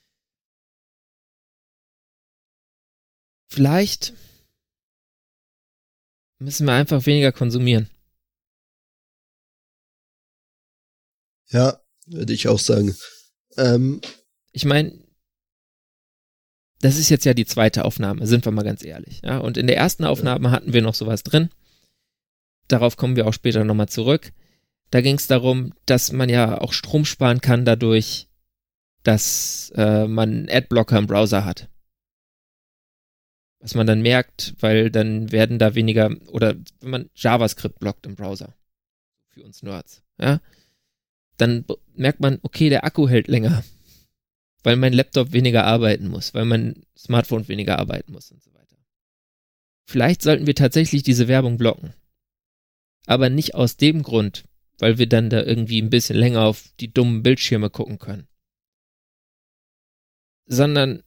[SPEAKER 1] Vielleicht müssen wir einfach weniger konsumieren.
[SPEAKER 2] Ja, würde ich auch sagen.
[SPEAKER 1] Ich meine, das ist jetzt ja die zweite Aufnahme, sind wir mal ganz ehrlich. Ja? Und in der ersten Aufnahme hatten wir noch sowas drin. Darauf kommen wir auch später nochmal zurück. Da ging es darum, dass man ja auch Strom sparen kann dadurch, dass man Adblocker im Browser hat. Was man dann merkt, weil dann werden da weniger, oder wenn man JavaScript blockt im Browser, für uns Nerds, ja, dann merkt man, okay, der Akku hält länger, weil mein Laptop weniger arbeiten muss, weil mein Smartphone weniger arbeiten muss und so weiter. Vielleicht sollten wir tatsächlich diese Werbung blocken. Aber nicht aus dem Grund, weil wir dann da irgendwie ein bisschen länger auf die dummen Bildschirme gucken können. Sondern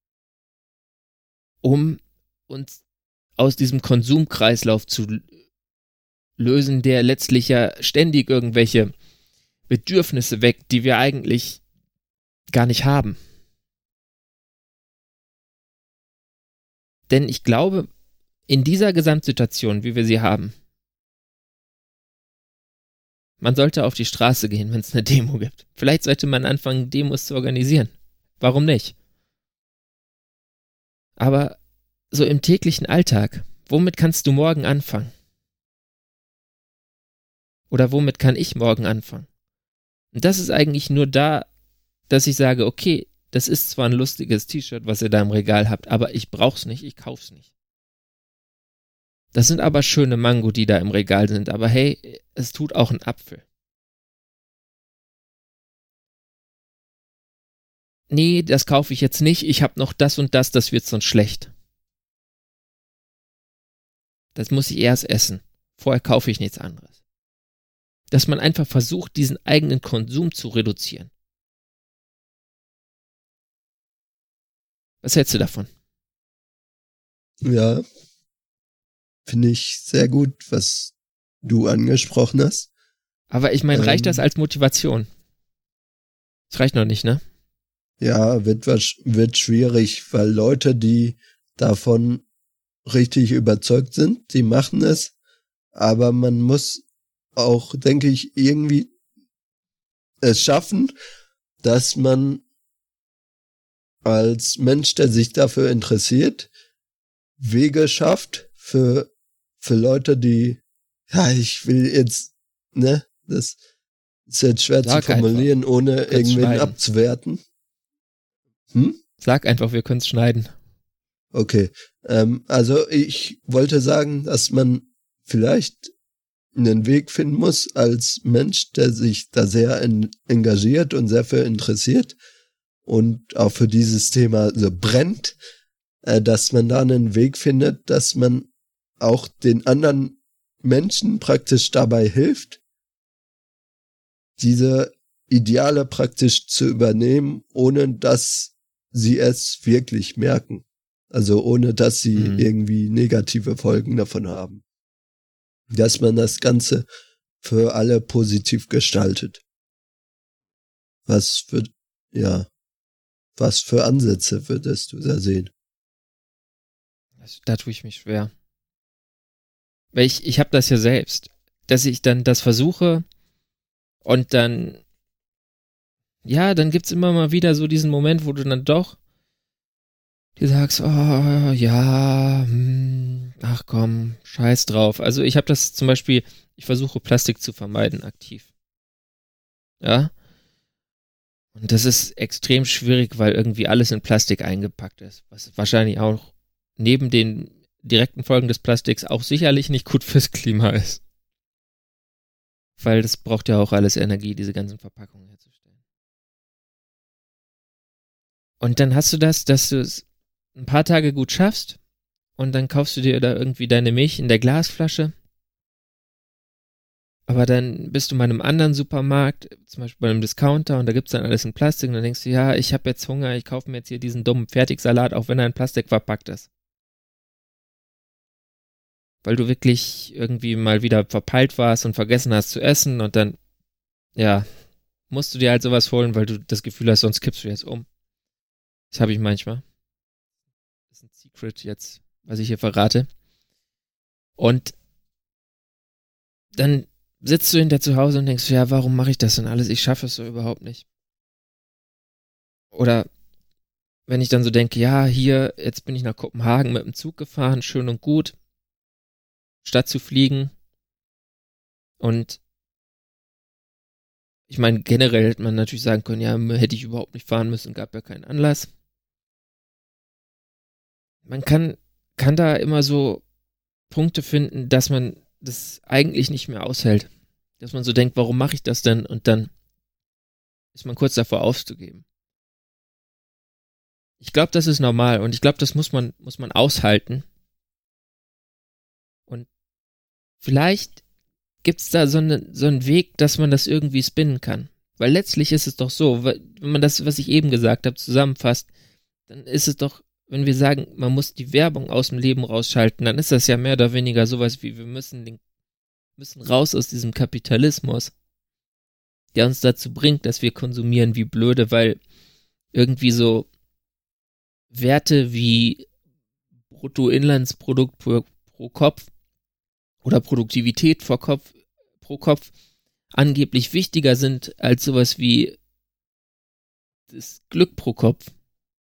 [SPEAKER 1] um uns aus diesem Konsumkreislauf zu lösen, der letztlich ja ständig irgendwelche Bedürfnisse weckt, die wir eigentlich gar nicht haben. Denn ich glaube, in dieser Gesamtsituation, wie wir sie haben, man sollte auf die Straße gehen, wenn es eine Demo gibt. Vielleicht sollte man anfangen, Demos zu organisieren. Warum nicht? Aber so im täglichen Alltag, womit kannst du morgen anfangen? Oder womit kann ich morgen anfangen? Und das ist eigentlich nur da, dass ich sage, okay, das ist zwar ein lustiges T-Shirt, was ihr da im Regal habt, aber ich brauch's nicht, ich kauf's nicht. Das sind aber schöne Mango, die da im Regal sind, aber hey, es tut auch ein Apfel. Nee, das kaufe ich jetzt nicht, ich habe noch das und das wird sonst schlecht. Das muss ich erst essen. Vorher kaufe ich nichts anderes. Dass man einfach versucht, diesen eigenen Konsum zu reduzieren. Was hältst du davon?
[SPEAKER 2] Ja, finde ich sehr gut, was du angesprochen hast.
[SPEAKER 1] Aber ich meine, reicht das als Motivation? Das reicht noch nicht, ne?
[SPEAKER 2] Ja, wird schwierig, weil Leute, die davon richtig überzeugt sind, die machen es. Aber man muss auch, denke ich, irgendwie es schaffen, dass man als Mensch, der sich dafür interessiert, Wege schafft für Leute, die, ja, ich will jetzt, ne, das ist jetzt schwer
[SPEAKER 1] Sag
[SPEAKER 2] zu formulieren,
[SPEAKER 1] einfach.
[SPEAKER 2] ohne irgendwen abzuwerten.
[SPEAKER 1] Sag einfach, wir können es schneiden.
[SPEAKER 2] Okay, also ich wollte sagen, dass man vielleicht einen Weg finden muss als Mensch, der sich da sehr engagiert und sehr für interessiert und auch für dieses Thema so brennt, dass man da einen Weg findet, dass man auch den anderen Menschen praktisch dabei hilft, diese Ideale praktisch zu übernehmen, ohne dass sie es wirklich merken. Also ohne dass sie irgendwie negative Folgen davon haben. Dass man das Ganze für alle positiv gestaltet. Was für Ansätze würdest du da sehen?
[SPEAKER 1] Da tue ich mich schwer. Weil ich habe das ja selbst, dass ich dann das versuche und dann, ja, dann gibt's immer mal wieder so diesen Moment, wo du dann doch dir sagst, oh, ja, ach komm, scheiß drauf. Also ich habe das zum Beispiel, ich versuche Plastik zu vermeiden, aktiv. Ja. Und das ist extrem schwierig, weil irgendwie alles in Plastik eingepackt ist. Was wahrscheinlich auch neben den direkten Folgen des Plastiks auch sicherlich nicht gut fürs Klima ist. Weil das braucht ja auch alles Energie, diese ganzen Verpackungen herzustellen. Und dann hast du das, dass du es ein paar Tage gut schaffst und dann kaufst du dir da irgendwie deine Milch in der Glasflasche. Aber dann bist du bei einem anderen Supermarkt, zum Beispiel bei einem Discounter, und da gibt's dann alles in Plastik und dann denkst du, ja, ich habe jetzt Hunger, ich kaufe mir jetzt hier diesen dummen Fertigsalat, auch wenn er in Plastik verpackt ist. Weil du wirklich irgendwie mal wieder verpeilt warst und vergessen hast zu essen und dann, ja, musst du dir halt sowas holen, weil du das Gefühl hast, sonst kippst du jetzt um. Das habe ich manchmal. Das ist ein Secret jetzt, was ich hier verrate. Und dann sitzt du hinter zu Hause und denkst, ja, warum mache ich das denn alles? Ich schaffe es so überhaupt nicht. Oder wenn ich dann so denke, ja, hier, jetzt bin ich nach Kopenhagen mit dem Zug gefahren, schön und gut, statt zu fliegen. Und ich meine, generell hätte man natürlich sagen können, ja, hätte ich überhaupt nicht fahren müssen, gab ja keinen Anlass. Man kann da immer so Punkte finden, dass man das eigentlich nicht mehr aushält. Dass man so denkt, warum mache ich das denn? Und dann ist man kurz davor aufzugeben. Ich glaube, das ist normal und ich glaube, das muss man aushalten. Und vielleicht gibt's da so einen Weg, dass man das irgendwie spinnen kann. Weil letztlich ist es doch so, wenn man das, was ich eben gesagt habe, zusammenfasst, dann ist es doch, wenn wir sagen, man muss die Werbung aus dem Leben rausschalten, dann ist das ja mehr oder weniger sowas wie, wir müssen raus aus diesem Kapitalismus, der uns dazu bringt, dass wir konsumieren wie blöde, weil irgendwie so Werte wie Bruttoinlandsprodukt pro Kopf oder Produktivität pro Kopf angeblich wichtiger sind als sowas wie das Glück pro Kopf.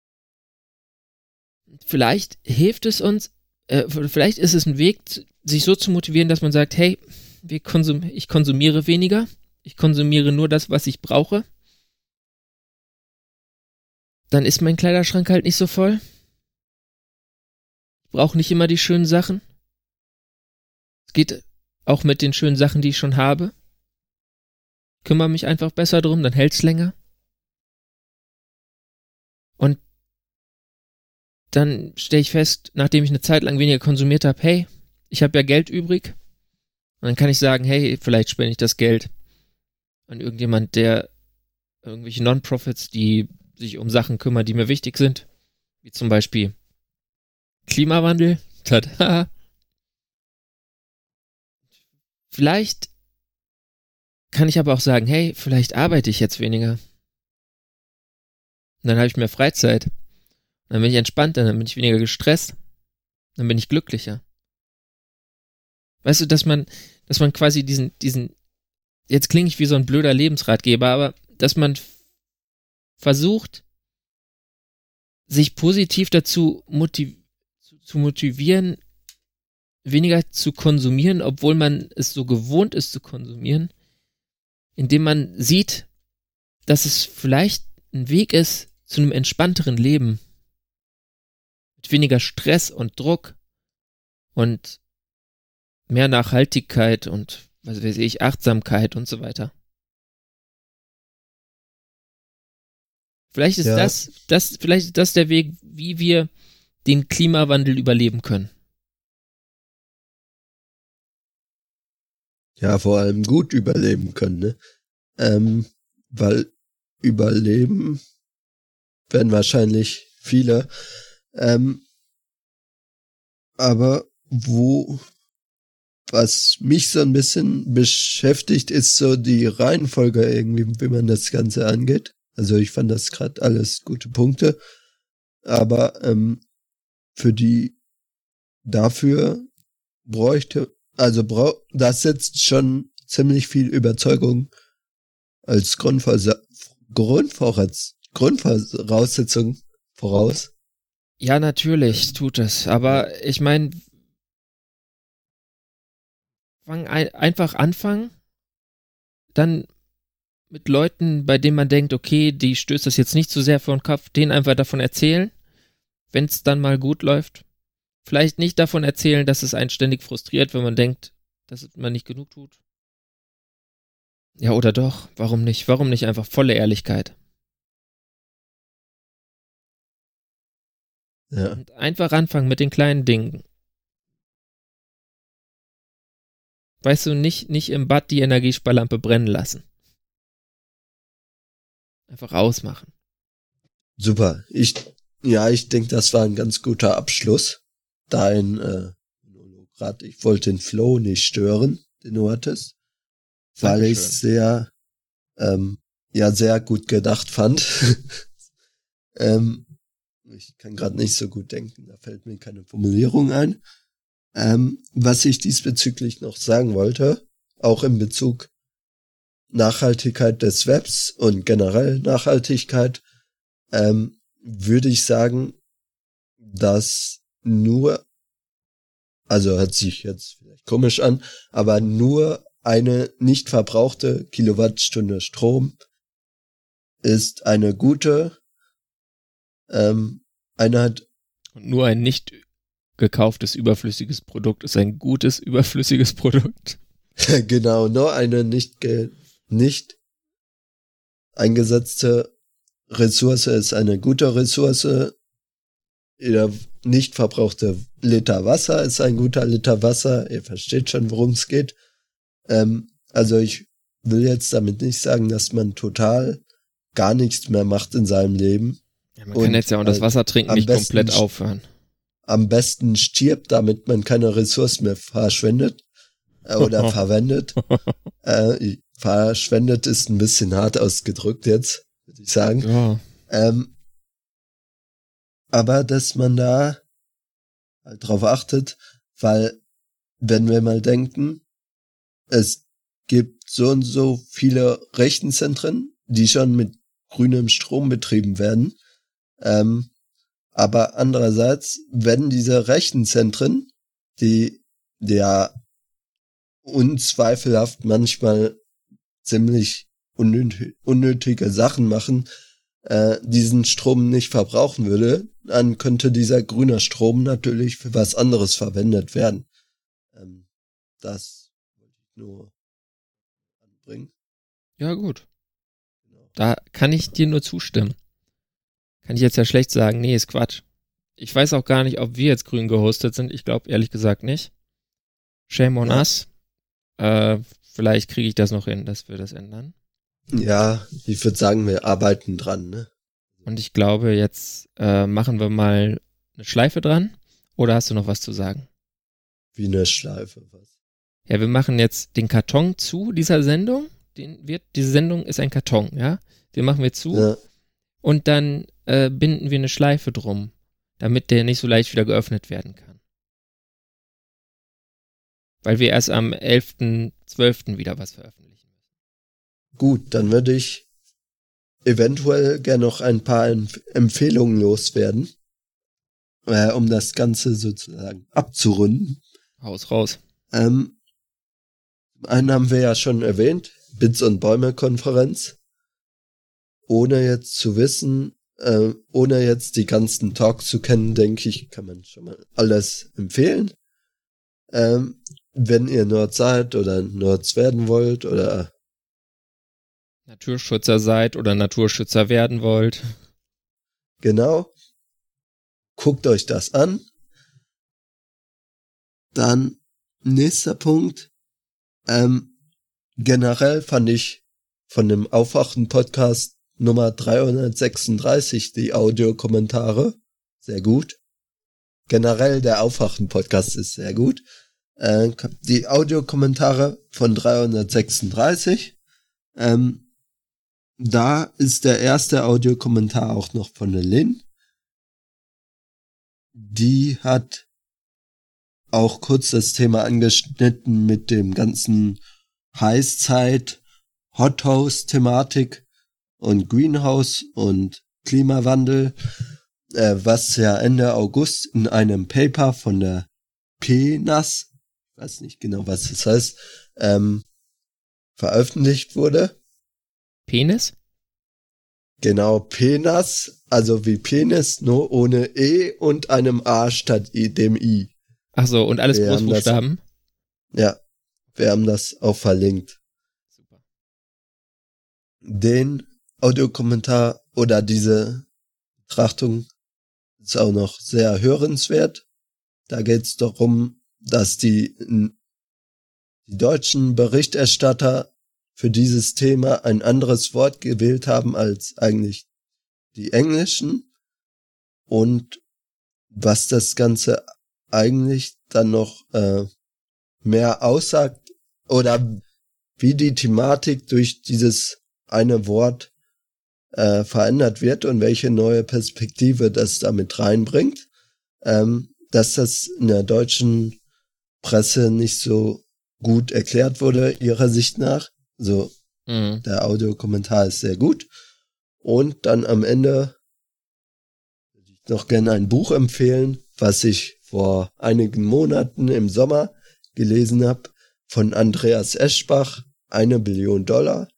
[SPEAKER 1] Vielleicht hilft es uns, vielleicht ist es ein Weg, sich so zu motivieren, dass man sagt, hey, ich konsumiere weniger, ich konsumiere nur das, was ich brauche. Dann ist mein Kleiderschrank halt nicht so voll. Ich brauche nicht immer die schönen Sachen. Es geht auch mit den schönen Sachen, die ich schon habe. Kümmere mich einfach besser drum, dann hält's länger. Und dann stelle ich fest, nachdem ich eine Zeit lang weniger konsumiert habe, hey, ich habe ja Geld übrig. Und dann kann ich sagen, hey, vielleicht spende ich das Geld an irgendjemand, der irgendwelche Non-Profits, die sich um Sachen kümmern, die mir wichtig sind. Wie zum Beispiel Klimawandel. Tada! Vielleicht kann ich aber auch sagen, hey, vielleicht arbeite ich jetzt weniger. Und dann habe ich mehr Freizeit. Dann bin ich entspannter, dann bin ich weniger gestresst. Dann bin ich glücklicher. Weißt du, dass man quasi diesen, jetzt klinge ich wie so ein blöder Lebensratgeber, aber dass man versucht, sich positiv dazu zu motivieren, weniger zu konsumieren, obwohl man es so gewohnt ist zu konsumieren, indem man sieht, dass es vielleicht ein Weg ist zu einem entspannteren Leben. Mit weniger Stress und Druck und mehr Nachhaltigkeit und, was weiß ich, Achtsamkeit und so weiter. Vielleicht ist vielleicht ist das der Weg, wie wir den Klimawandel überleben können.
[SPEAKER 2] Ja, vor allem gut überleben können, ne? Weil überleben werden wahrscheinlich viele. Aber was mich so ein bisschen beschäftigt, ist so die Reihenfolge irgendwie, wie man das Ganze angeht. Also ich fand das gerade alles gute Punkte. Aber dafür das setzt schon ziemlich viel Überzeugung als Grundvoraussetzung voraus.
[SPEAKER 1] Ja, natürlich tut es, aber ich meine, einfach anfangen, dann mit Leuten, bei denen man denkt, okay, die stößt das jetzt nicht so sehr vor den Kopf, denen einfach davon erzählen, wenn es dann mal gut läuft. Vielleicht nicht davon erzählen, dass es einen ständig frustriert, wenn man denkt, dass man nicht genug tut. Ja, oder doch, warum nicht? Warum nicht einfach volle Ehrlichkeit?
[SPEAKER 2] Ja.
[SPEAKER 1] Und einfach anfangen mit den kleinen Dingen. Weißt du, nicht im Bad die Energiesparlampe brennen lassen. Einfach ausmachen.
[SPEAKER 2] Super. Ich denke, das war ein ganz guter Abschluss. Ich wollte den Flow nicht stören, den du hattest, weil ich es sehr gut gedacht fand. Ich kann gerade nicht so gut denken, da fällt mir keine Formulierung ein. Was ich diesbezüglich noch sagen wollte, auch in Bezug Nachhaltigkeit des Webs und generell Nachhaltigkeit, würde ich sagen, dass hört sich jetzt vielleicht komisch an, aber nur eine nicht verbrauchte Kilowattstunde Strom ist eine gute Einheit.
[SPEAKER 1] Und nur ein nicht gekauftes überflüssiges Produkt ist ein gutes überflüssiges Produkt.
[SPEAKER 2] Genau, nur eine nicht eingesetzte Ressource ist eine gute Ressource. Jeder nicht verbrauchte Liter Wasser ist ein guter Liter Wasser. Ihr versteht schon, worum es geht. Also ich will jetzt damit nicht sagen, dass man total gar nichts mehr macht in seinem Leben.
[SPEAKER 1] Ja, man kann jetzt ja auch das Wassertrinken nicht komplett aufhören.
[SPEAKER 2] Am besten stirbt, damit man keine Ressource mehr verschwendet oder verwendet. Verschwendet ist ein bisschen hart ausgedrückt jetzt, würde ich sagen.
[SPEAKER 1] Ja.
[SPEAKER 2] Aber dass man da halt drauf achtet, weil wenn wir mal denken, es gibt so und so viele Rechenzentren, die schon mit grünem Strom betrieben werden, aber andererseits, wenn diese Rechenzentren, die ja unzweifelhaft manchmal ziemlich unnötige Sachen machen, diesen Strom nicht verbrauchen würde, dann könnte dieser grüne Strom natürlich für was anderes verwendet werden. Das wollte ich nur anbringen.
[SPEAKER 1] Ja, gut. Da kann ich dir nur zustimmen. Kann ich jetzt ja schlecht sagen, nee, ist Quatsch. Ich weiß auch gar nicht, ob wir jetzt grün gehostet sind. Ich glaube ehrlich gesagt nicht. Shame on us. Vielleicht kriege ich das noch hin, dass wir das ändern.
[SPEAKER 2] Ja, ich würde sagen, wir arbeiten dran, ne?
[SPEAKER 1] Und ich glaube, jetzt machen wir mal eine Schleife dran. Oder hast du noch was zu sagen?
[SPEAKER 2] Wie eine Schleife, was?
[SPEAKER 1] Ja, wir machen jetzt den Karton zu dieser Sendung. Diese Sendung ist ein Karton, ja? Den machen wir zu.
[SPEAKER 2] Ja.
[SPEAKER 1] Und dann binden wir eine Schleife drum, damit der nicht so leicht wieder geöffnet werden kann. Weil wir erst am 11.12. wieder was veröffentlichen müssen.
[SPEAKER 2] Gut, dann würde ich eventuell gerne noch ein paar Empfehlungen loswerden, um das Ganze sozusagen abzurunden.
[SPEAKER 1] Haus raus.
[SPEAKER 2] Einen haben wir ja schon erwähnt, Bits und Bäume Konferenz. Ohne jetzt zu wissen, ohne jetzt die ganzen Talks zu kennen, denke ich, kann man schon mal alles empfehlen. Wenn ihr Nerds seid oder Nerds werden wollt oder
[SPEAKER 1] Naturschützer seid oder Naturschützer werden wollt.
[SPEAKER 2] Genau. Guckt euch das an. Dann nächster Punkt. Generell fand ich von dem Aufwachen-Podcast Nummer 336 die Audiokommentare sehr gut. Generell der Aufwachen-Podcast ist sehr gut. Die Audiokommentare von 336. Da ist der erste Audiokommentar auch noch von der Lynn. Die hat auch kurz das Thema angeschnitten mit dem ganzen Heißzeit, Hothouse-Thematik und Greenhouse und Klimawandel, was ja Ende August in einem Paper von der PNAS, ich weiß nicht genau, was das heißt, veröffentlicht wurde.
[SPEAKER 1] Penis?
[SPEAKER 2] Genau, PNAS, also wie Penis, nur ohne E und einem A statt dem I.
[SPEAKER 1] Ach so, und alles Großbuchstaben?
[SPEAKER 2] Ja, wir haben das auch verlinkt.
[SPEAKER 1] Super.
[SPEAKER 2] Den Audiokommentar oder diese Betrachtung ist auch noch sehr hörenswert. Da geht es darum, dass die deutschen Berichterstatter für dieses Thema ein anderes Wort gewählt haben als eigentlich die englischen und was das Ganze eigentlich dann noch mehr aussagt oder wie die Thematik durch dieses eine Wort verändert wird und welche neue Perspektive das damit reinbringt, dass das in der deutschen Presse nicht so gut erklärt wurde, ihrer Sicht nach. So, Der Audiokommentar ist sehr gut. Und dann am Ende würde ich noch gerne ein Buch empfehlen, was ich vor einigen Monaten im Sommer gelesen habe, von Andreas Eschbach, 1 Billion $.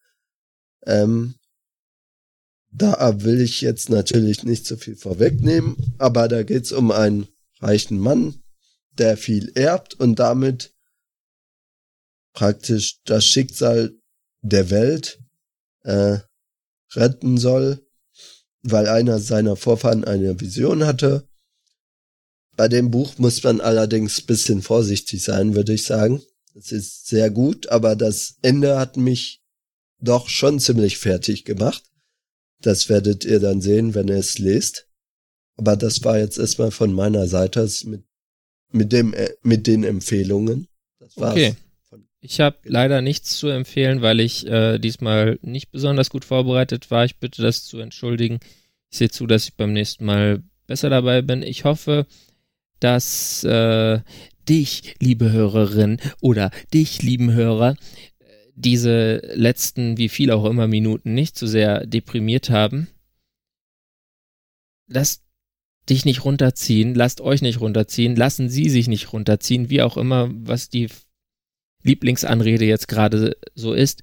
[SPEAKER 2] Da will ich jetzt natürlich nicht so viel vorwegnehmen, aber da geht's um einen reichen Mann, der viel erbt und damit praktisch das Schicksal der Welt retten soll, weil einer seiner Vorfahren eine Vision hatte. Bei dem Buch muss man allerdings ein bisschen vorsichtig sein, würde ich sagen. Es ist sehr gut, aber das Ende hat mich doch schon ziemlich fertig gemacht. Das werdet ihr dann sehen, wenn ihr es lest. Aber das war jetzt erstmal von meiner Seite mit den Empfehlungen. Das war's.
[SPEAKER 1] Okay. Ich habe leider nichts zu empfehlen, weil ich diesmal nicht besonders gut vorbereitet war. Ich bitte das zu entschuldigen. Ich sehe zu, dass ich beim nächsten Mal besser dabei bin. Ich hoffe, dass dich, liebe Hörerin oder dich, lieben Hörer, diese letzten, wie viel auch immer, Minuten nicht so sehr deprimiert haben. Lasst dich nicht runterziehen, lasst euch nicht runterziehen, lassen sie sich nicht runterziehen, wie auch immer, was die Lieblingsanrede jetzt gerade so ist.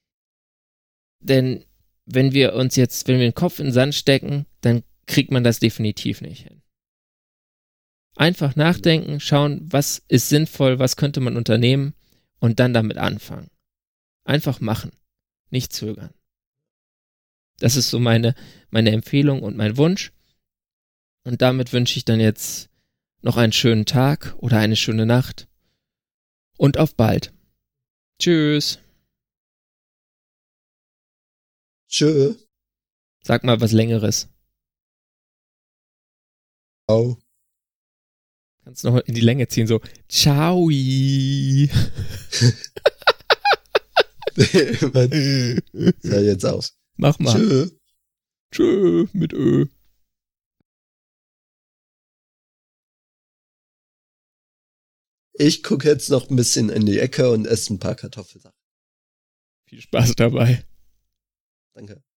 [SPEAKER 1] Denn wenn wir den Kopf in den Sand stecken, dann kriegt man das definitiv nicht hin. Einfach nachdenken, schauen, was ist sinnvoll, was könnte man unternehmen und dann damit anfangen. Einfach machen, nicht zögern. Das ist so meine Empfehlung und mein Wunsch. Und damit wünsche ich dann jetzt noch einen schönen Tag oder eine schöne Nacht. Und auf bald. Tschüss.
[SPEAKER 2] Tschö.
[SPEAKER 1] Sag mal was Längeres.
[SPEAKER 2] Ciao.
[SPEAKER 1] Kannst noch in die Länge ziehen, so Ciao.
[SPEAKER 2] Sah jetzt aus.
[SPEAKER 1] Mach mal.
[SPEAKER 2] Tschö.
[SPEAKER 1] Tschö mit Ö.
[SPEAKER 2] Ich gucke jetzt noch ein bisschen in die Ecke und esse ein paar Kartoffelsachen.
[SPEAKER 1] Viel Spaß dabei.
[SPEAKER 2] Danke.